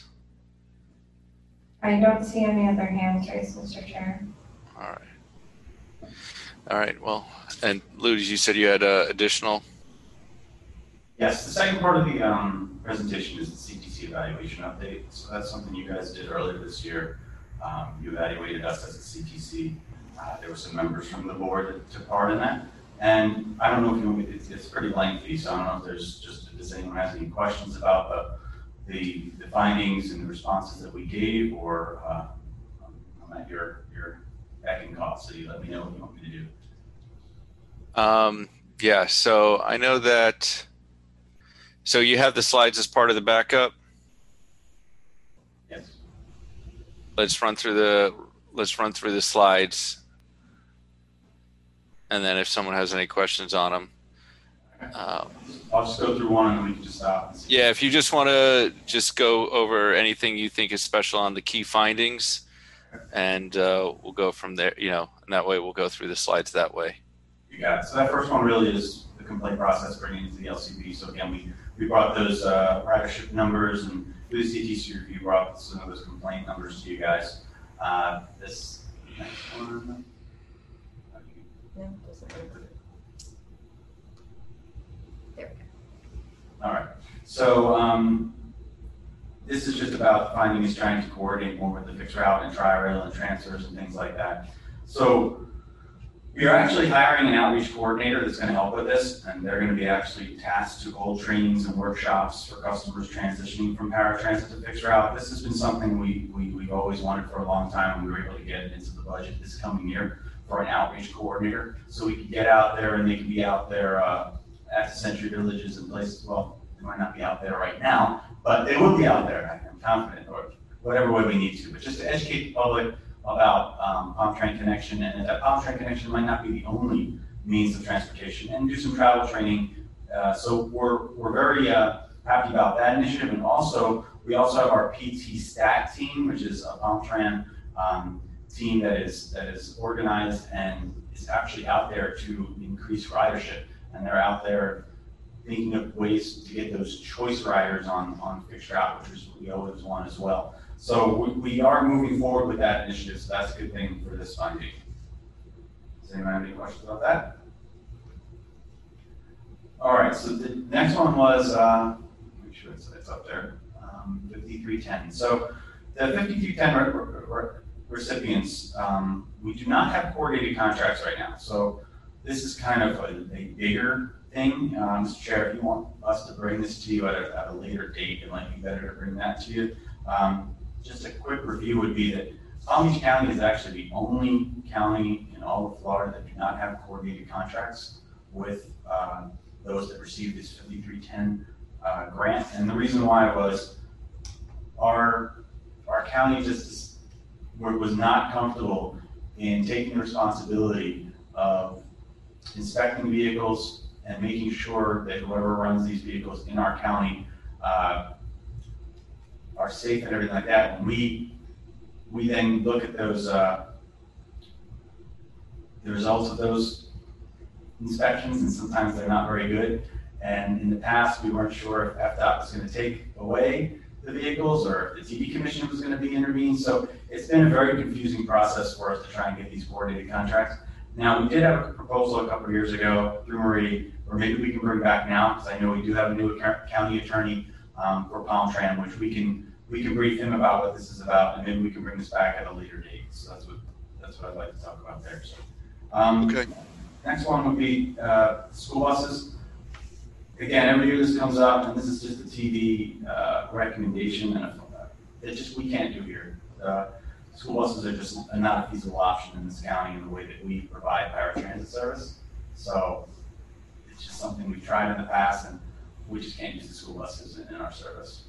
I don't see any other hands raised, Mister Chair.
All right. All right, well, and Lou, you said you had uh, additional?
Yes, the second part of the um, presentation is the C T C evaluation update. So that's something you guys did earlier this year. Um, you evaluated us as a C T C. Uh, there were some members from the board that took part in that. And I don't know if you, it's, it's pretty lengthy, so I don't know if there's just, if anyone has any questions about the The, the findings and the responses that we gave, or uh, I'm at your, your beck and call, so you let me know what you want me to do.
Um, yeah, so I know that, so you have the slides as part of the backup?
Yes.
Let's run through the, let's run through the slides. And then if someone has any questions on them. Um,
I'll just go through one and then we can just stop. And see.
Yeah, if you just want to just go over anything you think is special on the key findings, and uh, we'll go from there, you know, and that way we'll go through the slides that way.
You got it. So that first one really is the complaint process bringing into the L C P. So again, we, we brought those uh, ridership numbers, and through the C T C review brought some of those complaint numbers to you guys. Uh, this next one.
No, doesn't work. There we go.
All right. So um, this is just about finding is trying to coordinate more with the fixed route and tri-rail and transfers and things like that. So we are actually hiring an outreach coordinator that's going to help with this, and they're going to be actually tasked to hold trainings and workshops for customers transitioning from paratransit to fixed route. This has been something we, we, we've always wanted for a long time, and we were able to get it into the budget this coming year for an outreach coordinator. So we can get out there and they can be out there uh, at the Century Villages and places. Well, they might not be out there right now, but they will be out there, I'm confident, or whatever way we need to. But just to educate the public about um, Palm Tran Connection, and that Palm Tran Connection might not be the only means of transportation, and do some travel training. Uh, so we're, we're very uh, happy about that initiative. And also, we also have our P T STAT team, which is a Palm Tran um, team that is that is organized and is actually out there to increase ridership, and they're out there thinking of ways to get those choice riders on on fixed route, which is what we always want as well. So we, we are moving forward with that initiative, so that's a good thing for this funding. Does anyone have any questions about that? All right, so the next one was uh, make sure it's, it's up there, um, fifty-three ten. So the fifty-three ten re re re recipients, um, we do not have coordinated contracts right now. So this is kind of a, a bigger thing. Uh, Mister Chair, if you want us to bring this to you at a, at a later date, it might be better to bring that to you. Um, just a quick review would be that Palm Beach County is actually the only county in all of Florida that do not have coordinated contracts with uh, those that received this fifty-three ten uh, grant. And the reason why was our, our county just was not comfortable in taking the responsibility of inspecting vehicles and making sure that whoever runs these vehicles in our county uh, are safe and everything like that. And we we then look at those uh, the results of those inspections, and sometimes they're not very good. And in the past, we weren't sure if F DOT was going to take away the vehicles or if the T V Commission was going to be intervened. So it's been a very confusing process for us to try and get these coordinated contracts. Now, we did have a proposal a couple of years ago through Marie, or maybe we can bring back now, because I know we do have a new county attorney um, for Palm Tran, which we can we can brief him about what this is about, and maybe we can bring this back at a later date. So that's what that's what I'd like to talk about there. So, um, okay. Next one would be uh, school buses. Again, every year this comes up, and this is just a T V uh, recommendation, and a, it just we can't do here. Uh, school buses are just not a feasible option in this county in the way that we provide paratransit service. So it's just something we've tried in the past, and we just can't use the school buses in, in our service.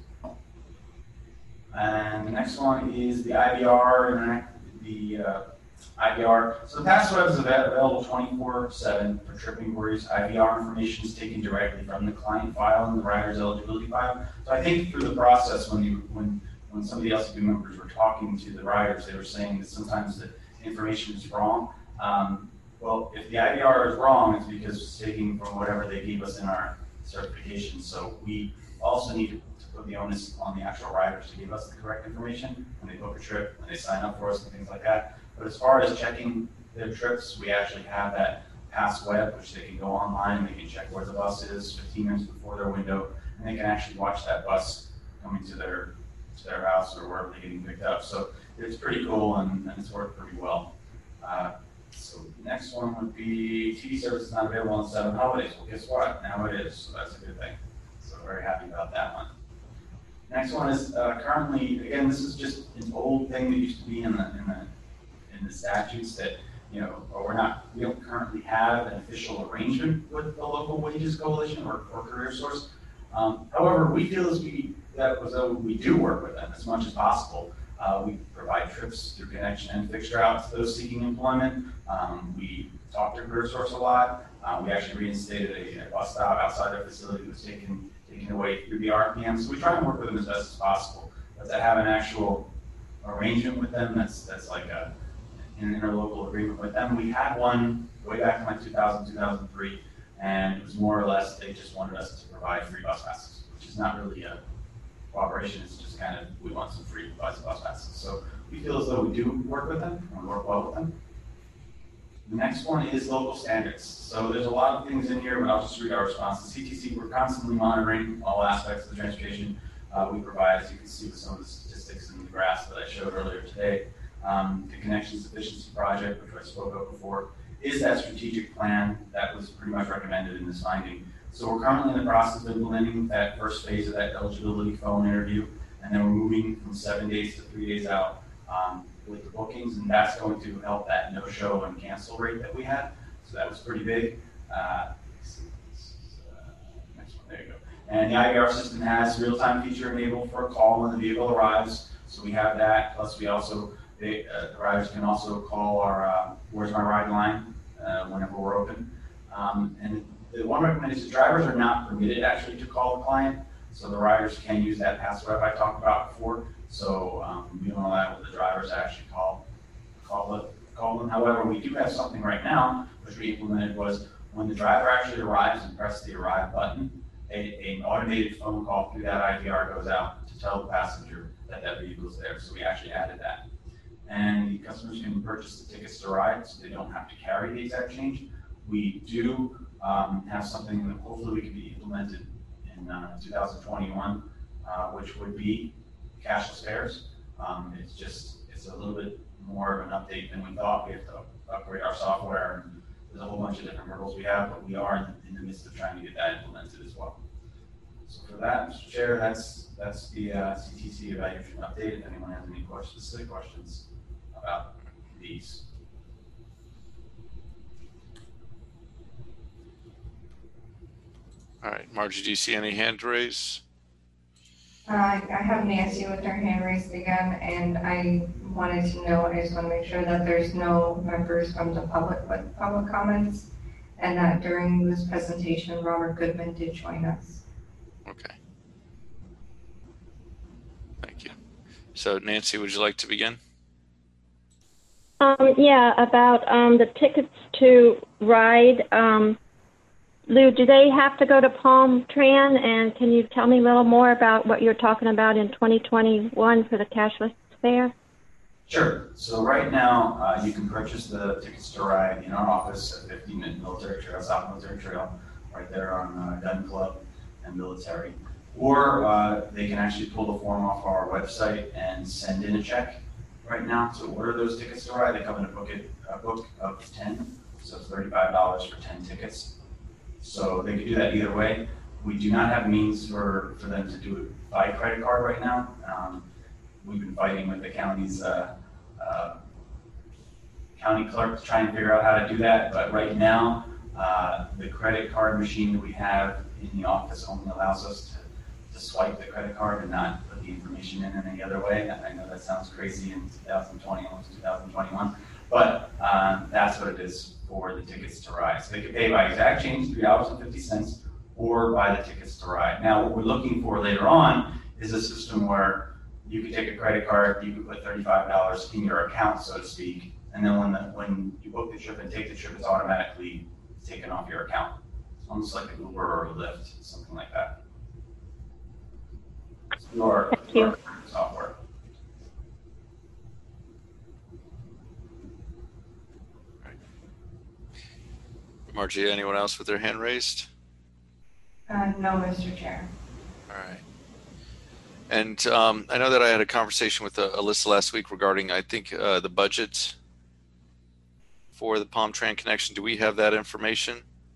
And the next one is the I V R, the uh, I V R. So the PassWeb is available twenty-four seven for trip inquiries. I V R information is taken directly from the client file and the rider's eligibility file. So I think through the process, when you when when some of the L C B members were talking to the riders, they were saying that sometimes the information is wrong. Um, well, if the I V R is wrong, it's because it's taken from whatever they gave us in our certification. So we also need to put the onus on the actual riders to give us the correct information when they book a trip, when they sign up for us and things like that. But as far as checking their trips, we actually have that PassWeb, which they can go online and they can check where the bus is fifteen minutes before their window, and they can actually watch that bus coming to their to their house or wherever they're getting picked up. So it's pretty cool, and, and it's worked pretty well. Uh, so the next one would be T V service is not available on seven holidays. Well, guess what? Now it is, so that's a good thing. So very happy about that one. Next one is uh, currently, again, this is just an old thing that used to be in the in the in the statutes that, you know, or we're not, we don't currently have an official arrangement with the local wages coalition or, or career source. Um, however, we feel as we that was though we do work with them as much as possible. Uh, we provide trips through connection and fixed routes to those seeking employment. Um, we talk to career source a lot. Uh, we actually reinstated a, a bus stop outside their facility that was taken taken away through the R P M. So we try and work with them as best as possible. But to have an actual arrangement with them, that's that's like a an interlocal agreement with them. We had one way back in like two thousand, two thousand three, and it was more or less they just wanted us to provide free bus passes, which is not really a cooperation. It's just kind of we want some free bus bus passes. So we feel as though we do work with them and we work well with them. The next one is local standards. So there's a lot of things in here, but I'll just read our response. The C T C, we're constantly monitoring all aspects of the transportation uh, we provide, as you can see with some of the statistics in the graphs that I showed earlier today. Um, the Connection Sufficiency Project, which I spoke of before, is that strategic plan that was pretty much recommended in this finding. So we're currently in the process of implementing that first phase of that eligibility phone interview, and then we're moving from seven days to three days out um, with the bookings, and that's going to help that no-show and cancel rate that we had. So that was pretty big. Uh, let's see, this is, uh, next one, there you go. And the I V R system has real-time feature enabled for a call when the vehicle arrives. So we have that, plus we also They, uh, the riders can also call our uh, Where's My Ride line uh, whenever we're open. Um, and the one recommendation is drivers are not permitted actually to call the client, so the riders can use that PassWeb I talked about before. So um, we don't allow the drivers to actually call, call, it, call them. However, we do have something right now, which we implemented was when the driver actually arrives and presses the arrive button, a, an automated phone call through that I V R goes out to tell the passenger that that vehicle is there. So we actually added that. And the customers can purchase the tickets to ride, so they don't have to carry the exact change. We do um, have something that hopefully we can be implemented in uh, two thousand twenty-one, uh, which would be cashless fares. Um, it's just, it's a little bit more of an update than we thought. We have to upgrade our software, and there's a whole bunch of different hurdles we have, but we are in the, in the midst of trying to get that implemented as well. So for that, Mister Chair, that's that's the uh, C T C evaluation update. If anyone has any questions, specific questions about these.
All right, Margie, do you see any hand raised?
Uh, I have Nancy with her hand raised again, and I wanted to know, I just want to make sure that there's no members from the public with public comments, and that during this presentation, Robert Goodman did join us.
Okay. Thank you. So Nancy, would you like to begin?
Um, yeah, about um, the tickets to ride. Um, Lou, do they have to go to Palm Tran? And can you tell me a little more about what you're talking about in twenty twenty-one for the cashless fare?
Sure. So right now, uh, you can purchase the tickets to ride in our office at fifteen at Military Trail, South Military Trail, right there on uh, Gun Club and Military. Or uh, they can actually pull the form off our website and send in a check right now to order those tickets to ride. They come in a book, it, a book of ten, so it's thirty-five dollars for ten tickets. So they could do that either way. We do not have means for, for them to do it by credit card right now. Um, we've been fighting with the county's uh, uh, county clerk to try and figure out how to do that. But right now, uh, the credit card machine that we have in the office only allows us to, to swipe the credit card and not put the information in in any other way. I know that sounds crazy in two thousand twenty, almost two thousand twenty-one, but um, that's what it is for the tickets to ride. So they can pay by exact change, three dollars and fifty cents, or buy the tickets to ride. Now, what we're looking for later on is a system where you could take a credit card, you could put thirty-five dollars in your account, so to speak, and then when the, when you book the trip and take the trip, it's automatically taken off your account. It's almost like an Uber or a Lyft, something like that. It's your, your software.
Margie, anyone else with their hand raised?
Uh, no, Mister Chair.
All right. And um, I know that I had a conversation with uh, Alyssa last week regarding, I think, uh, the budget for the Palm Tran connection. Do we have that information?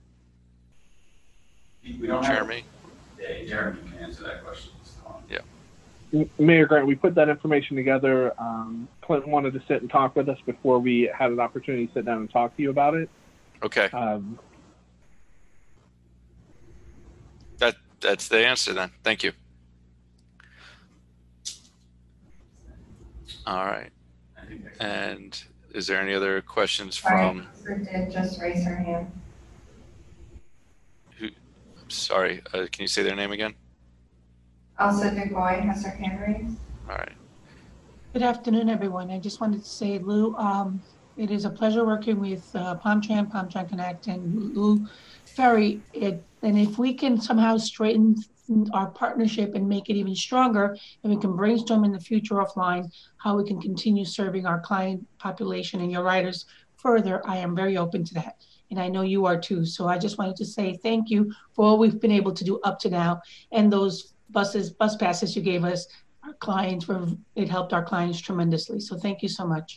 We don't
Jeremy?
Have, yeah, Jeremy can answer that question.
Yeah.
Mayor Grant, we put that information together. Um, Clinton wanted to sit and talk with us before we had an opportunity to sit down and talk to you about it.
Okay.
Um,
that that's the answer then. Thank you. All right. And is there any other questions from?
Sorry, did just raise her hand.
Who? I'm sorry. Uh, can you say their name again?
Elsa DeGoy has her hand raised.
All right.
Good afternoon, everyone. I just wanted to say, Lou, um, it is a pleasure working with uh, Palm Tran, Palm Tran Connect, and Lou Ferry. It, and if we can somehow straighten our partnership and make it even stronger, and we can brainstorm in the future offline how we can continue serving our client population and your riders further, I am very open to that. And I know you are too. So I just wanted to say thank you for all we've been able to do up to now. And those buses, bus passes you gave us, our clients were, it helped our clients tremendously. So thank you so much.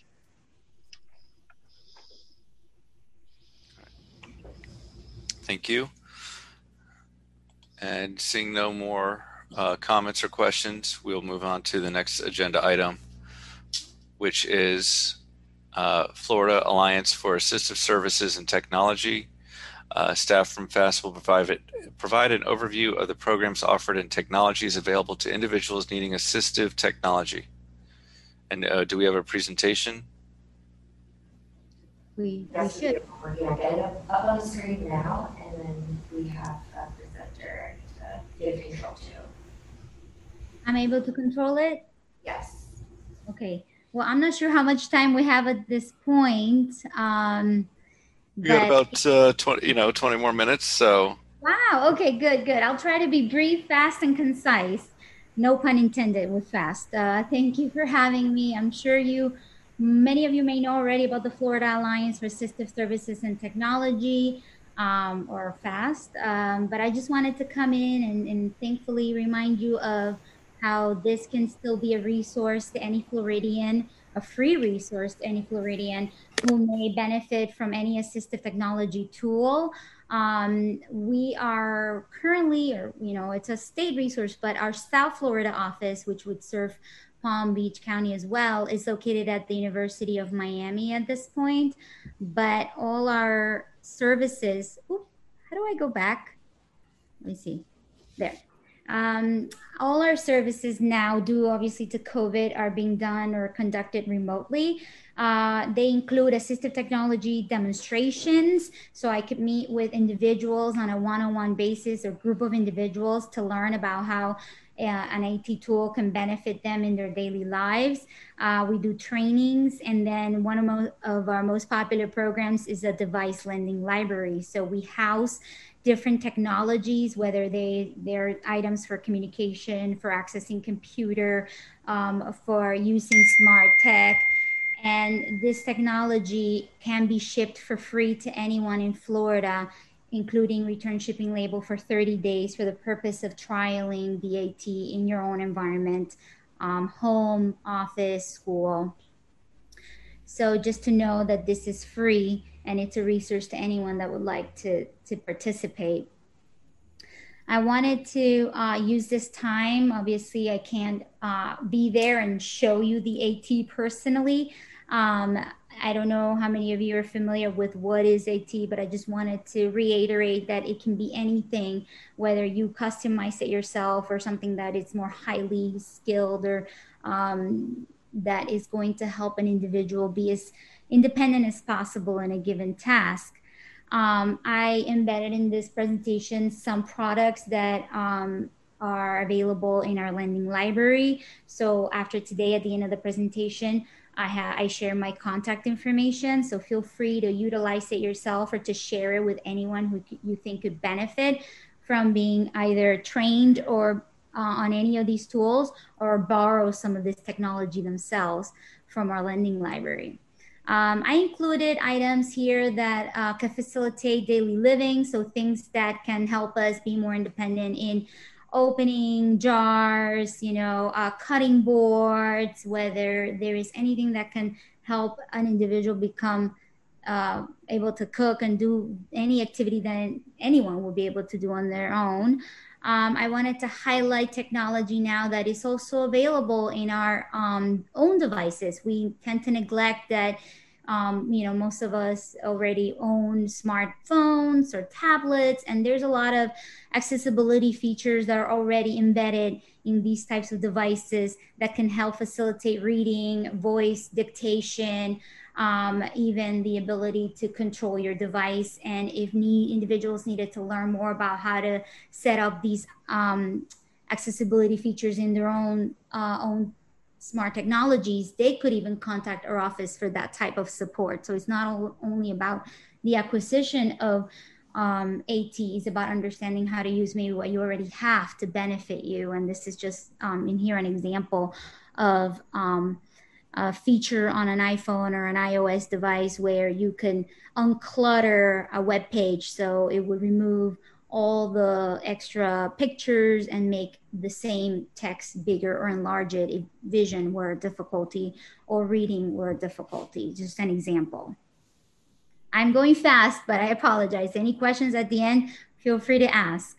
Thank you. And seeing no more uh, comments or questions, we'll move on to the next agenda item, which is uh, Florida Alliance for Assistive Services and Technology. Uh, staff from FAST will provide, it, provide an overview of the programs offered and technologies available to individuals needing assistive technology. And uh, do we have a presentation?
We,
Yes,
we should.
We're gonna get it up, up on the screen now, and then we have a presenter to give control to.
I'm able to control it?
Yes.
Okay. Well, I'm not sure how much time we have at this point. Um,
We got about uh, twenty, you know, twenty more minutes. So.
Wow. Okay. Good. Good. I'll try to be brief, fast, and concise. No pun intended with fast. Uh, thank you for having me. I'm sure you, many of you may know already about the Florida Alliance for Assistive Services and Technology, um, or FAST. Um, but I just wanted to come in and, and thankfully remind you of how this can still be a resource to any Floridian, a free resource to any Floridian who may benefit from any assistive technology tool. Um, we are currently, or you know, it's a state resource, but our South Florida office, which would serve Palm Beach County as well, is located at the University of Miami at this point. But all our services, oops, how do I go back? Let me see, there. Um, all our services now, due obviously to COVID, are being done or conducted remotely. Uh, they include assistive technology demonstrations, so I could meet with individuals on a one-on-one basis or group of individuals to learn about how uh, an AT tool can benefit them in their daily lives. Uh, we do trainings, and then one of, mo- of our most popular programs is a device lending library. So we house different technologies, whether they they're items for communication, for accessing computer, um, for using smart tech. And this technology can be shipped for free to anyone in Florida, including return shipping label for thirty days for the purpose of trialing the AT in your own environment, um, home, office, school. So just to know that this is free and it's a resource to anyone that would like to, to participate. I wanted to uh, use this time. Obviously, I can't uh, be there and show you the AT personally. Um, I don't know how many of you are familiar with what is AT, but I just wanted to reiterate that it can be anything, whether you customize it yourself or something that is more highly skilled or um, that is going to help an individual be as independent as possible in a given task. Um, I embedded in this presentation some products that um, are available in our lending library. So after today, at the end of the presentation, I, ha- I share my contact information. So feel free to utilize it yourself or to share it with anyone who c- you think could benefit from being either trained or uh, on any of these tools, or borrow some of this technology themselves from our lending library. Um, I included items here that uh, can facilitate daily living, so things that can help us be more independent in opening jars, you know, uh, cutting boards, whether there is anything that can help an individual become uh, able to cook and do any activity that anyone will be able to do on their own. Um, I wanted to highlight technology now that is also available in our um, own devices. We tend to neglect that, um, you know, most of us already own smartphones or tablets, and there's a lot of accessibility features that are already embedded in these types of devices that can help facilitate reading, voice dictation, Um, even the ability to control your device. And if need, individuals needed to learn more about how to set up these um, accessibility features in their own uh, own smart technologies, they could even contact our office for that type of support. So it's not all, only about the acquisition of um, AT, it's about understanding how to use maybe what you already have to benefit you. And this is just um, in here an example of um, a feature on an iPhone or an iOS device where you can unclutter a web page, so it would remove all the extra pictures and make the same text bigger or enlarge it if vision were a difficulty or reading were a difficulty. Just an example. I'm going fast, but I apologize. Any questions at the end, feel free to ask.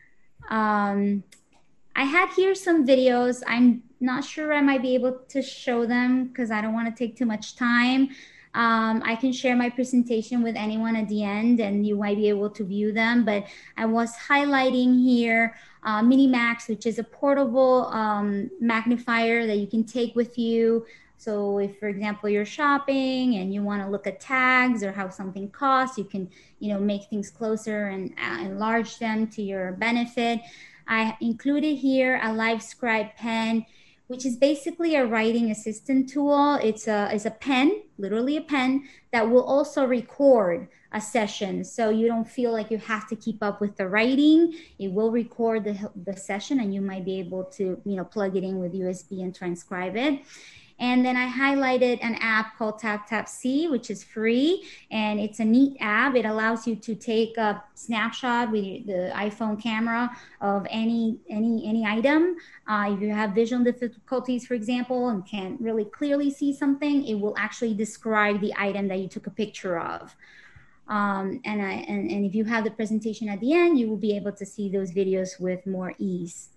Um, I had here some videos. I'm not sure I might be able to show them because I don't want to take too much time. Um, I can share my presentation with anyone at the end and you might be able to view them, but I was highlighting here uh, Minimax, which is a portable um, magnifier that you can take with you. So if, for example, you're shopping and you want to look at tags or how something costs, you can, you know, make things closer and uh, enlarge them to your benefit. I included here a LiveScribe pen, which is basically a writing assistant tool. It's a, it's a pen, literally a pen, that will also record a session. So you don't feel like you have to keep up with the writing. It will record the, the session and you might be able to, you know, plug it in with U S B and transcribe it. And then I highlighted an app called TapTapSee, which is free. And it's a neat app. It allows you to take a snapshot with the iPhone camera of any any any item. Uh, if you have visual difficulties, for example, and can't really clearly see something, it will actually describe the item that you took a picture of. Um, and, I, and, and if you have the presentation at the end, you will be able to see those videos with more ease.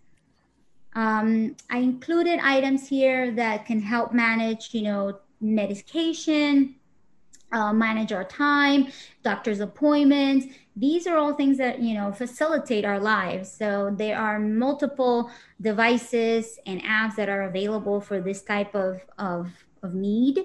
Um, I included items here that can help manage, you know, medication, uh, manage our time, doctor's appointments. These are all things that, you know, facilitate our lives. So there are multiple devices and apps that are available for this type of, of, of need.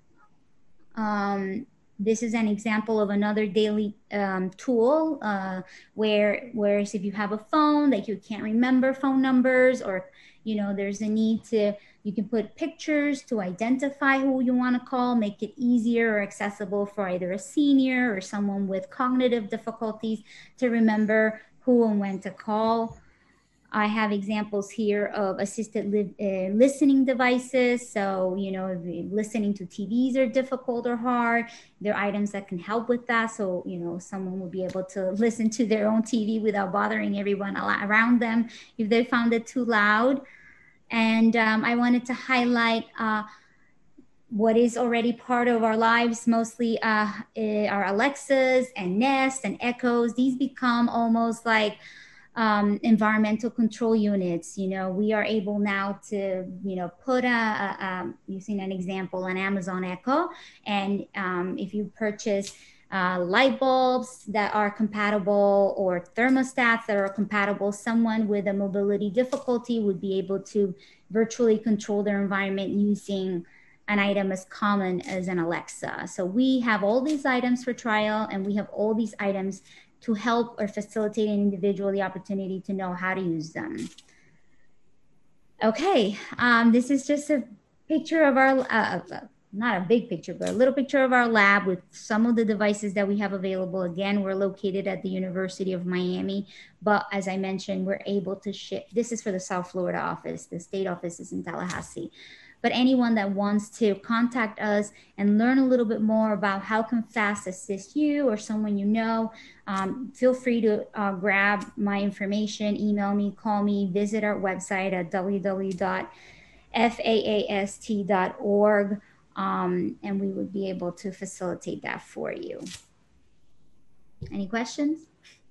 Um, this is an example of another daily um, tool uh, where, whereas if you have a phone that you can't remember phone numbers, or, you know, there's a need to, you can put pictures to identify who you want to call, make it easier or accessible for either a senior or someone with cognitive difficulties to remember who and when to call. I have examples here of assisted li uh, listening devices. So, you know, if listening to T Vs are difficult or hard, there are items that can help with that. So, you know, someone will be able to listen to their own T V without bothering everyone around them if they found it too loud. And um, I wanted to highlight uh, what is already part of our lives, mostly uh, our Alexas and Nest and Echoes. These become almost like Um, environmental control units. You know, we are able now to, you know, put a, a, a using an example, an Amazon Echo, and um, if you purchase uh, light bulbs that are compatible or thermostats that are compatible, someone with a mobility difficulty would be able to virtually control their environment using an item as common as an Alexa. So we have all these items for trial, and we have all these items to help or facilitate an individual the opportunity to know how to use them. Okay, um, this is just a picture of our, uh, not a big picture, but a little picture of our lab with some of the devices that we have available. Again, we're located at the University of Miami, but as I mentioned, we're able to ship. This is for the South Florida office. The state office is in Tallahassee. But anyone that wants to contact us and learn a little bit more about how can FAST assist you or someone you know, um, feel free to uh, grab my information, email me, call me, visit our website at w w w dot faast dot org, um, and we would be able to facilitate that for you. Any questions?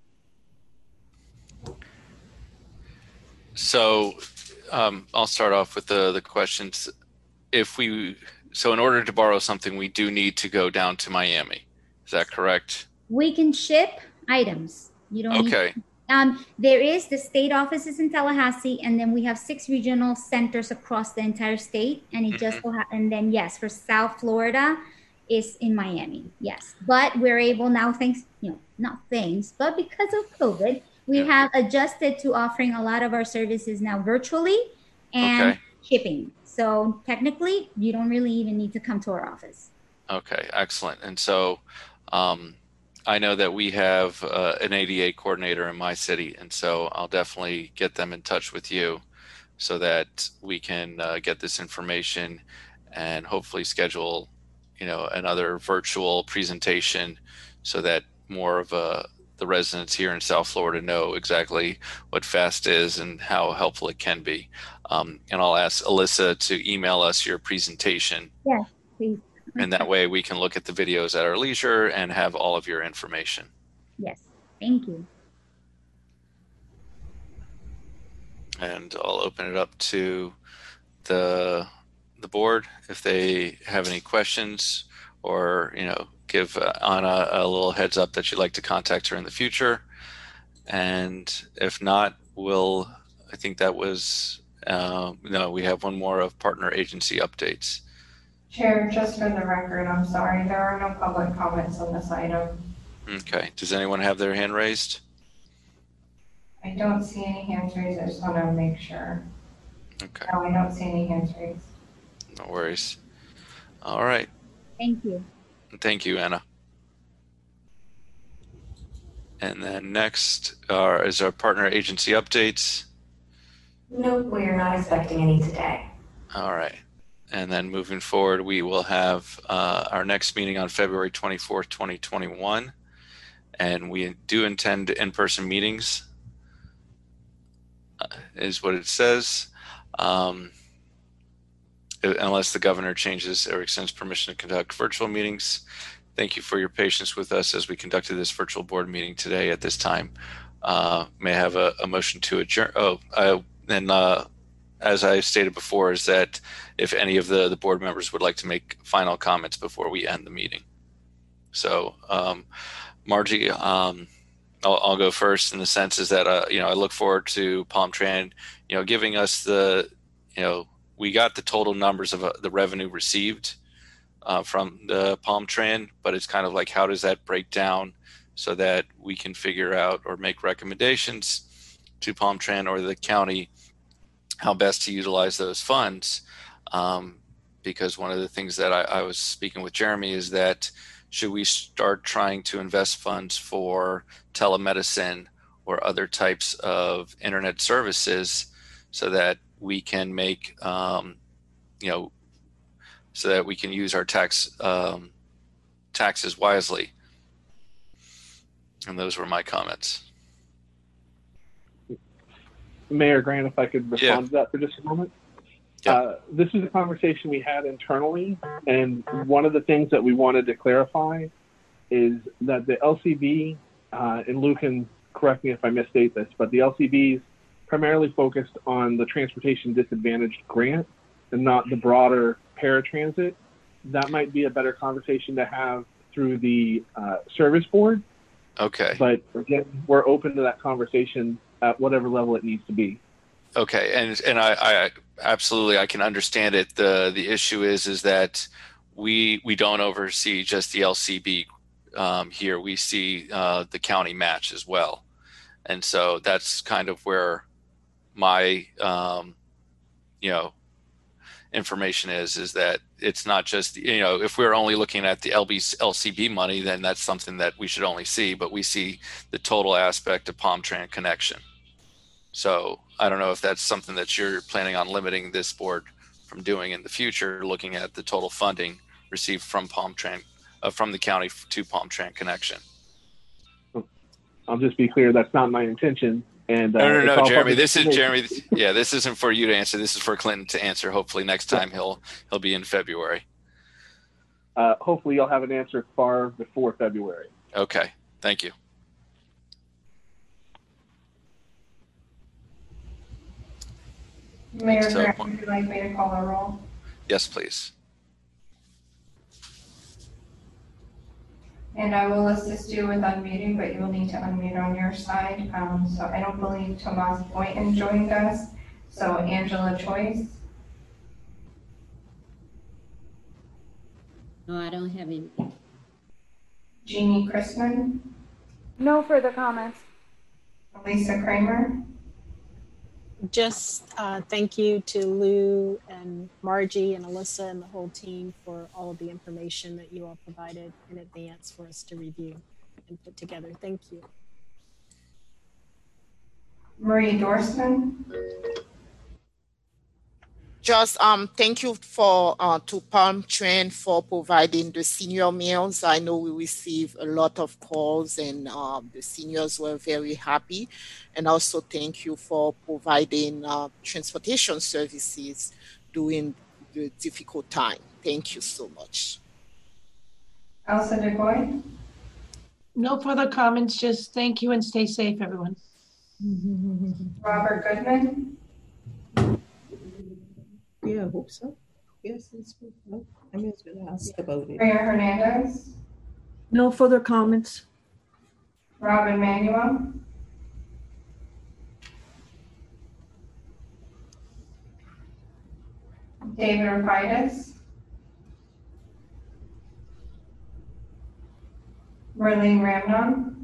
So um, I'll start off with the, the questions. If we, so in order to borrow something, we do need to go down to Miami. Is that correct?
We can ship items. You don't
Okay.
need, um, there is the state offices in Tallahassee, and then we have six regional centers across the entire state. And it mm-hmm. just, and then yes, for South Florida is in Miami. Yes. But we're able now, thanks, you know, not thanks, but because of COVID, we yeah. have adjusted to offering a lot of our services now virtually and okay. shipping. So technically, you don't really even need to come to our office.
Okay, excellent. And so um, I know that we have uh, an A D A coordinator in my city, and so I'll definitely get them in touch with you so that we can uh, get this information and hopefully schedule, you know, another virtual presentation so that more of a the residents here in South Florida know exactly what FAST is and how helpful it can be. Um, and I'll ask Alyssa to email us your presentation.
Yes, please.
And that way we can look at the videos at our leisure and have all of your information.
Yes, thank you.
And I'll open it up to the, the board if they have any questions or, you know, give uh, Anna a little heads up that you'd like to contact her in the future. And if not, we'll, I think that was, uh, no, we have one more of partner agency updates.
Chair, just for the record, I'm sorry, there are no public comments on this item.
Okay, does anyone have their hand raised?
I don't see any hands raised, I just want to make sure.
Okay.
No, I don't see any hands raised.
No worries. All right.
Thank you.
Thank you, Anna. And then next uh, is our partner agency updates.
No, we're not expecting any today.
All right. And then moving forward, we will have uh, our next meeting on February twenty-fourth, twenty twenty-one. And we do intend in-person meetings, uh, is what it says. Um, unless the governor changes or extends permission to conduct virtual meetings. Thank you for your patience with us as we conducted this virtual board meeting today at this time. Uh, may I have a, a motion to adjourn? Oh, uh, and uh, as I stated before, is that if any of the, the board members would like to make final comments before we end the meeting. So um, Margie, um, I'll, I'll go first in the sense is that, uh, you know, I look forward to PalmTran, you know, giving us the, you know, we got the total numbers of uh, the revenue received uh, from the PalmTran, but it's kind of like, how does that break down so that we can figure out or make recommendations to PalmTran or the county how best to utilize those funds. Um, because one of the things that I, I was speaking with Jeremy is that should we start trying to invest funds for telemedicine or other types of internet services so that we can make, um, you know, so that we can use our tax um, taxes wisely. And those were my comments.
Mayor Grant, if I could respond
Yeah.
to that for just a moment.
Yeah.
Uh, this is a conversation we had internally, and one of the things that we wanted to clarify is that the L C B, uh, and Lou can correct me if I misstate this, but the L C B is primarily focused on the transportation disadvantaged grant and not the broader paratransit. That might be a better conversation to have through the uh, service board.
Okay.
But again, we're open to that conversation at whatever level it needs to be.
Okay, and and I, I absolutely I can understand it. The the issue is is that we we don't oversee just the L C B um, here. We see uh, the county match as well, and so that's kind of where my um, you know information is is that it's not just, you know, if we're only looking at the L B L C B money, then that's something that we should only see. But we see the total aspect of PalmTran connection. So I don't know if that's something that you're planning on limiting this board from doing in the future, looking at the total funding received from PalmTran, uh, from the county to PalmTran connection.
I'll just be clear, that's not my intention. And uh,
no, no,
it's
no,
all
Jeremy.
public
This is
information.
Jeremy. Yeah, this isn't for you to answer. This is for Clinton to answer. Hopefully, next time he'll he'll be in February.
Uh, hopefully, you'll have an answer far before February.
Okay, thank you.
Mayor
So-
Grant, would you like me to call a roll?
Yes, please.
And I will assist you with unmuting, but you will need to unmute on your side. Um, so I don't believe Tomas Boynton joined us. So Angela Choice,
No, I don't have any.
Jeannie Chrisman,
No further comments.
Lisa Kramer,
Just uh, thank you to Lou and Margie and Alyssa and the whole team for all of the information that you all provided in advance for us to review and put together. Thank you.
Marie Dorsman,
Just um, thank you for uh, to PalmTran for providing the senior meals. I know we received a lot of calls and um, the seniors were very happy. And also thank you for providing uh, transportation services during the difficult time. Thank you so much.
Elsa DeGoy,
No further comments, just thank you and stay safe, everyone.
Robert Goodman,
Yeah, I hope so. Yes, it's good. Oh, I was going to ask about it.
Mayor Hernandez,
No further comments.
Robin Manuel, David Rapidas, Marlene Ramnon,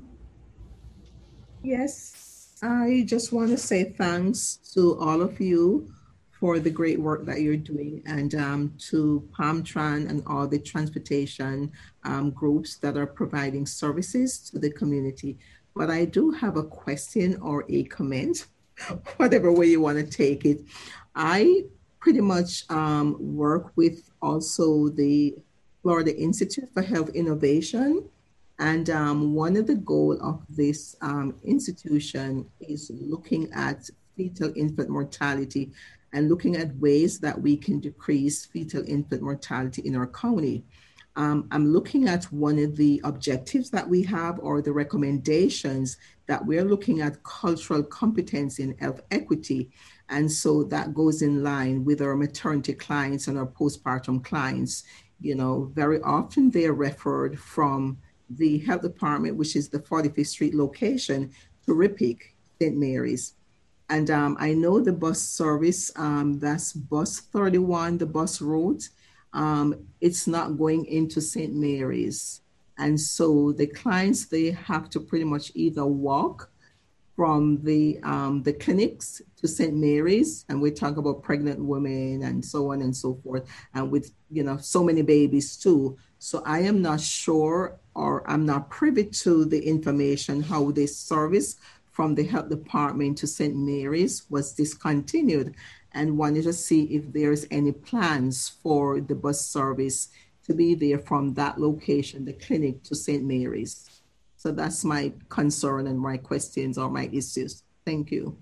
Yes, I just want to say thanks to all of you for the great work that you're doing, and um, to PalmTran and all the transportation um, groups that are providing services to the community. But I do have a question or a comment, whatever way you want to take it. I pretty much um, work with also the Florida Institute for Health Innovation. And um, one of the goals of this um, institution is looking at fetal infant mortality and looking at ways that we can decrease fetal infant mortality in our county. Um, I'm looking at one of the objectives that we have, or the recommendations that we're looking at cultural competency and health equity. And so that goes in line with our maternity clients and our postpartum clients. You know, very often they are referred from the health department, which is the forty-fifth Street location, to Ripik, Saint Mary's. And um, I know the bus service, um, that's bus thirty-one, the bus route, um, it's not going into Saint Mary's. And so the clients, they have to pretty much either walk from the um, the clinics to Saint Mary's, and we talk about pregnant women and so on and so forth, and with, you know, so many babies too. So I am not sure, or I'm not privy to the information how this service from the health department to Saint Mary's was discontinued, and wanted to see if there's any plans for the bus service to be there from that location, the clinic, to Saint Mary's. So that's my concern and my questions or my issues. Thank you.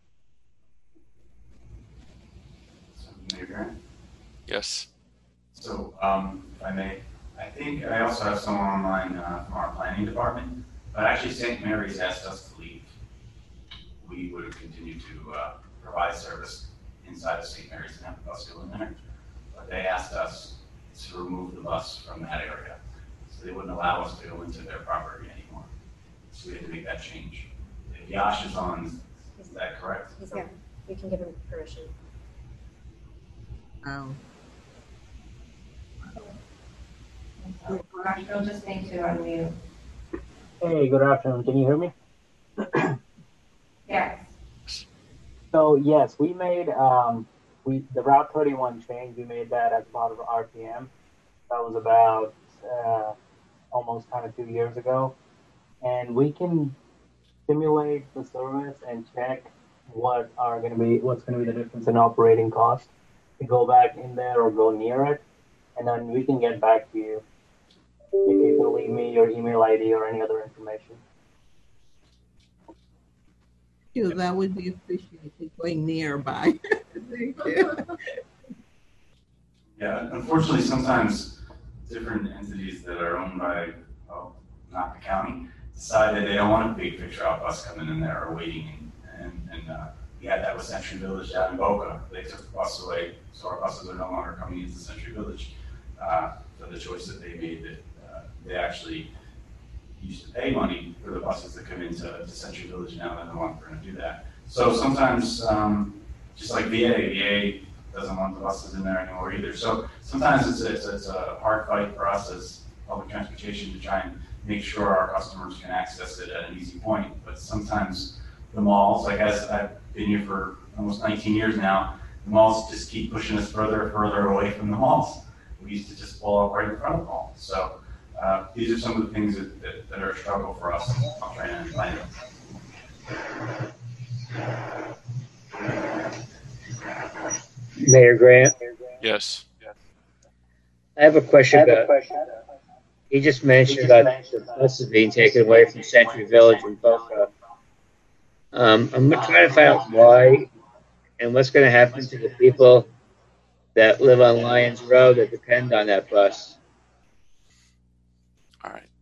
So, Mayor Grant?
Yes.
So, um, if I may, I think I also have someone online uh, from our planning department, but actually Saint Mary's asked us to leave. We would have continued to uh, provide service inside of Saint Mary's and have the bus go in there, but they asked us to remove the bus from that area. So they wouldn't allow us to go into their property anymore. So we had to make that change. If Yash is on, is that correct?
He's here. We can give him permission.
Um,
You'll just need to unmute.
Hey, good afternoon. Can you hear me?
Yes.
So yes, we made um, we the Route thirty-one change. We made that as part of R P M. That was about uh, almost kind of two years ago, and we can simulate the service and check what are going to be what's going to be the difference in operating cost to go back in there or go near it, and then we can get back to you if you can leave me your email I D or any other information.
You, that would be appreciated, going nearby. Thank you.
Yeah, unfortunately, sometimes different entities that are owned by, well, not the county, decide that they don't want a big picture out bus coming in there or waiting. And, and uh, we had that with Century Village down in Boca. They took the bus away, so our buses are no longer coming into Century Village uh, for the choice that they made that uh, they actually used to pay money for the buses that come into to Century Village. Now they're no longer going to do that. So sometimes, um, just like V A, V A doesn't want the buses in there anymore either. So sometimes it's a, it's, a, it's a hard fight for us as public transportation to try and make sure our customers can access it at an easy point. But sometimes the malls, like as I've been here for almost nineteen years now, the malls just keep pushing us further and further away from the malls. We used to just pull up right in front of the mall. So uh, these are some of the things that, that, that are a struggle for us. I'll try and explain it.
Mayor Grant?
Yes.
I have a question
I have a
about,
question.
you just mentioned about the buses being taken away from Century Village and Boca. Um, I'm trying to find out why and what's going to happen to the people that live on Lyons Road that depend on that bus.
All right.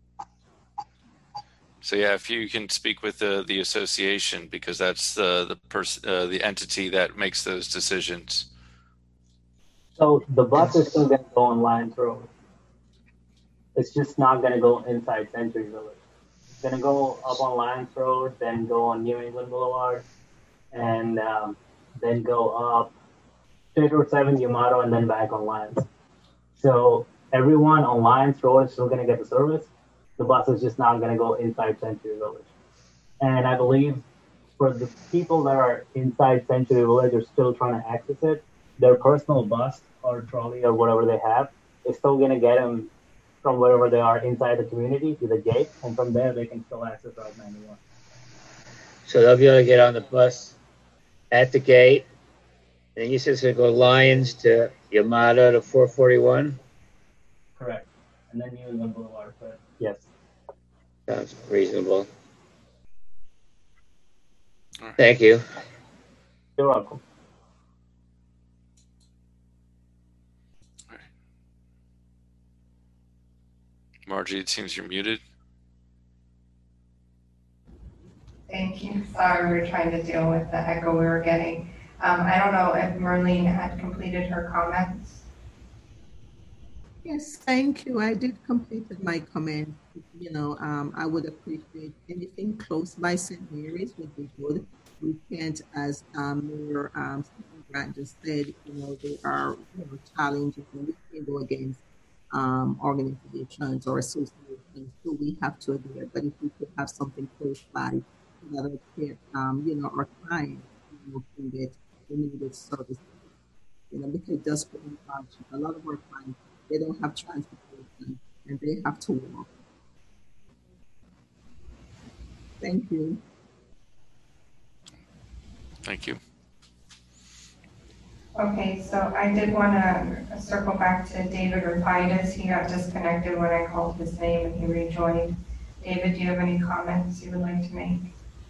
So yeah, if you can speak with the the association, because that's the the person uh, the entity that makes those decisions.
So the bus is still going to go on Lyons Road. It's just not going to go inside Century Village. It's going to go up on Lyons Road, then go on New England Boulevard, and um, then go up State Road seven, Yamato, and then back on Lyons. So everyone on Lyons Road is still going to get the service. The bus is just not going to go inside Century Village. And I believe for the people that are inside Century Village are still trying to access it, their personal bus or trolley or whatever they have is still going to get them from wherever they are inside the community to the gate, and from there they can still access Route ninety-one.
So they'll be able to get on the bus at the gate. And you said it's going to go Lyons to Yamato to four forty-one?
Correct. And then New England Boulevard, but yes.
Sounds reasonable. Right. Thank you.
You're welcome.
Margie, it seems you're muted.
Thank you. Sorry, we were trying to deal with the echo we were getting. Um, I don't know if Merlene had completed her comments.
Yes, thank you. I did complete my comment. You know, um, I would appreciate anything close by Saint Mary's would be good. We can't, as um, Mayor um, Stephen Grant just said, you know, they are, you know, challenging and we can go against um, organizations or associations, so we have to adhere. But if we could have something close by so that our, um, you know, our clients, you know, can get the needed service, you know, because it does put in hardship. A lot of our clients, they don't have transportation and they have to walk. Thank you.
Thank you.
Okay, so I did want to circle back to David Rapidas. He got disconnected when I called his name and he rejoined. David, do you have any comments you would like to make?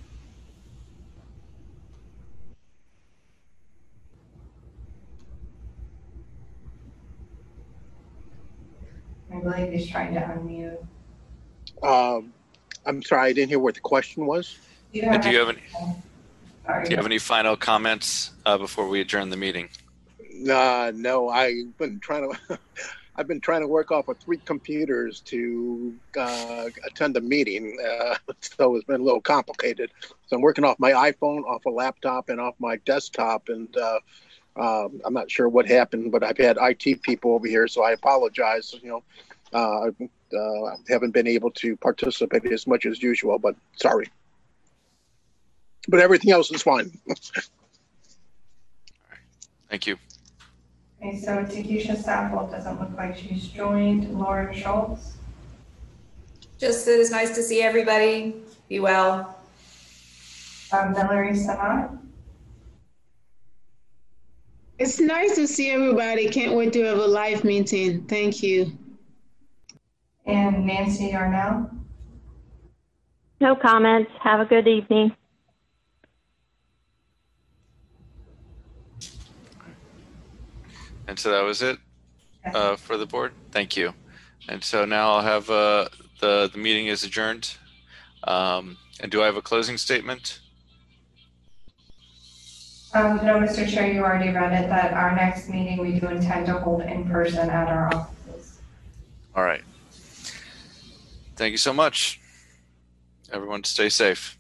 I believe he's trying to unmute.
Um, I'm sorry, I didn't hear what the question was.
Do you have,
Do you have any,
Sorry.
do you have any final comments uh, before we adjourn the meeting?
Uh, no, I've been trying to. I've been trying to work off of three computers to uh, attend a meeting, uh, so it's been a little complicated. So I'm working off my iPhone, off a laptop, and off my desktop, and uh, um, I'm not sure what happened, but I've had I T people over here, so I apologize. You know, uh, I uh, haven't been able to participate as much as usual, but sorry. But everything else is fine.
Thank you.
Okay, so Takesha Saffold doesn't look like she's joined. Lauren Schultz.
Just that it's nice to see everybody. Be well.
Um, Valerie Sanat.
It's nice to see everybody. Can't wait to have a live meeting. Thank you.
And Nancy Yarnell.
No comments. Have a good evening.
And so that was it uh, for the board. Thank you. And so now I'll have uh, the, the meeting is adjourned. Um, and do I have a closing statement?
Um, no, Mister Chair, you already read it, that our next meeting we do intend to hold in person at our offices.
All right. Thank you so much. Everyone stay safe.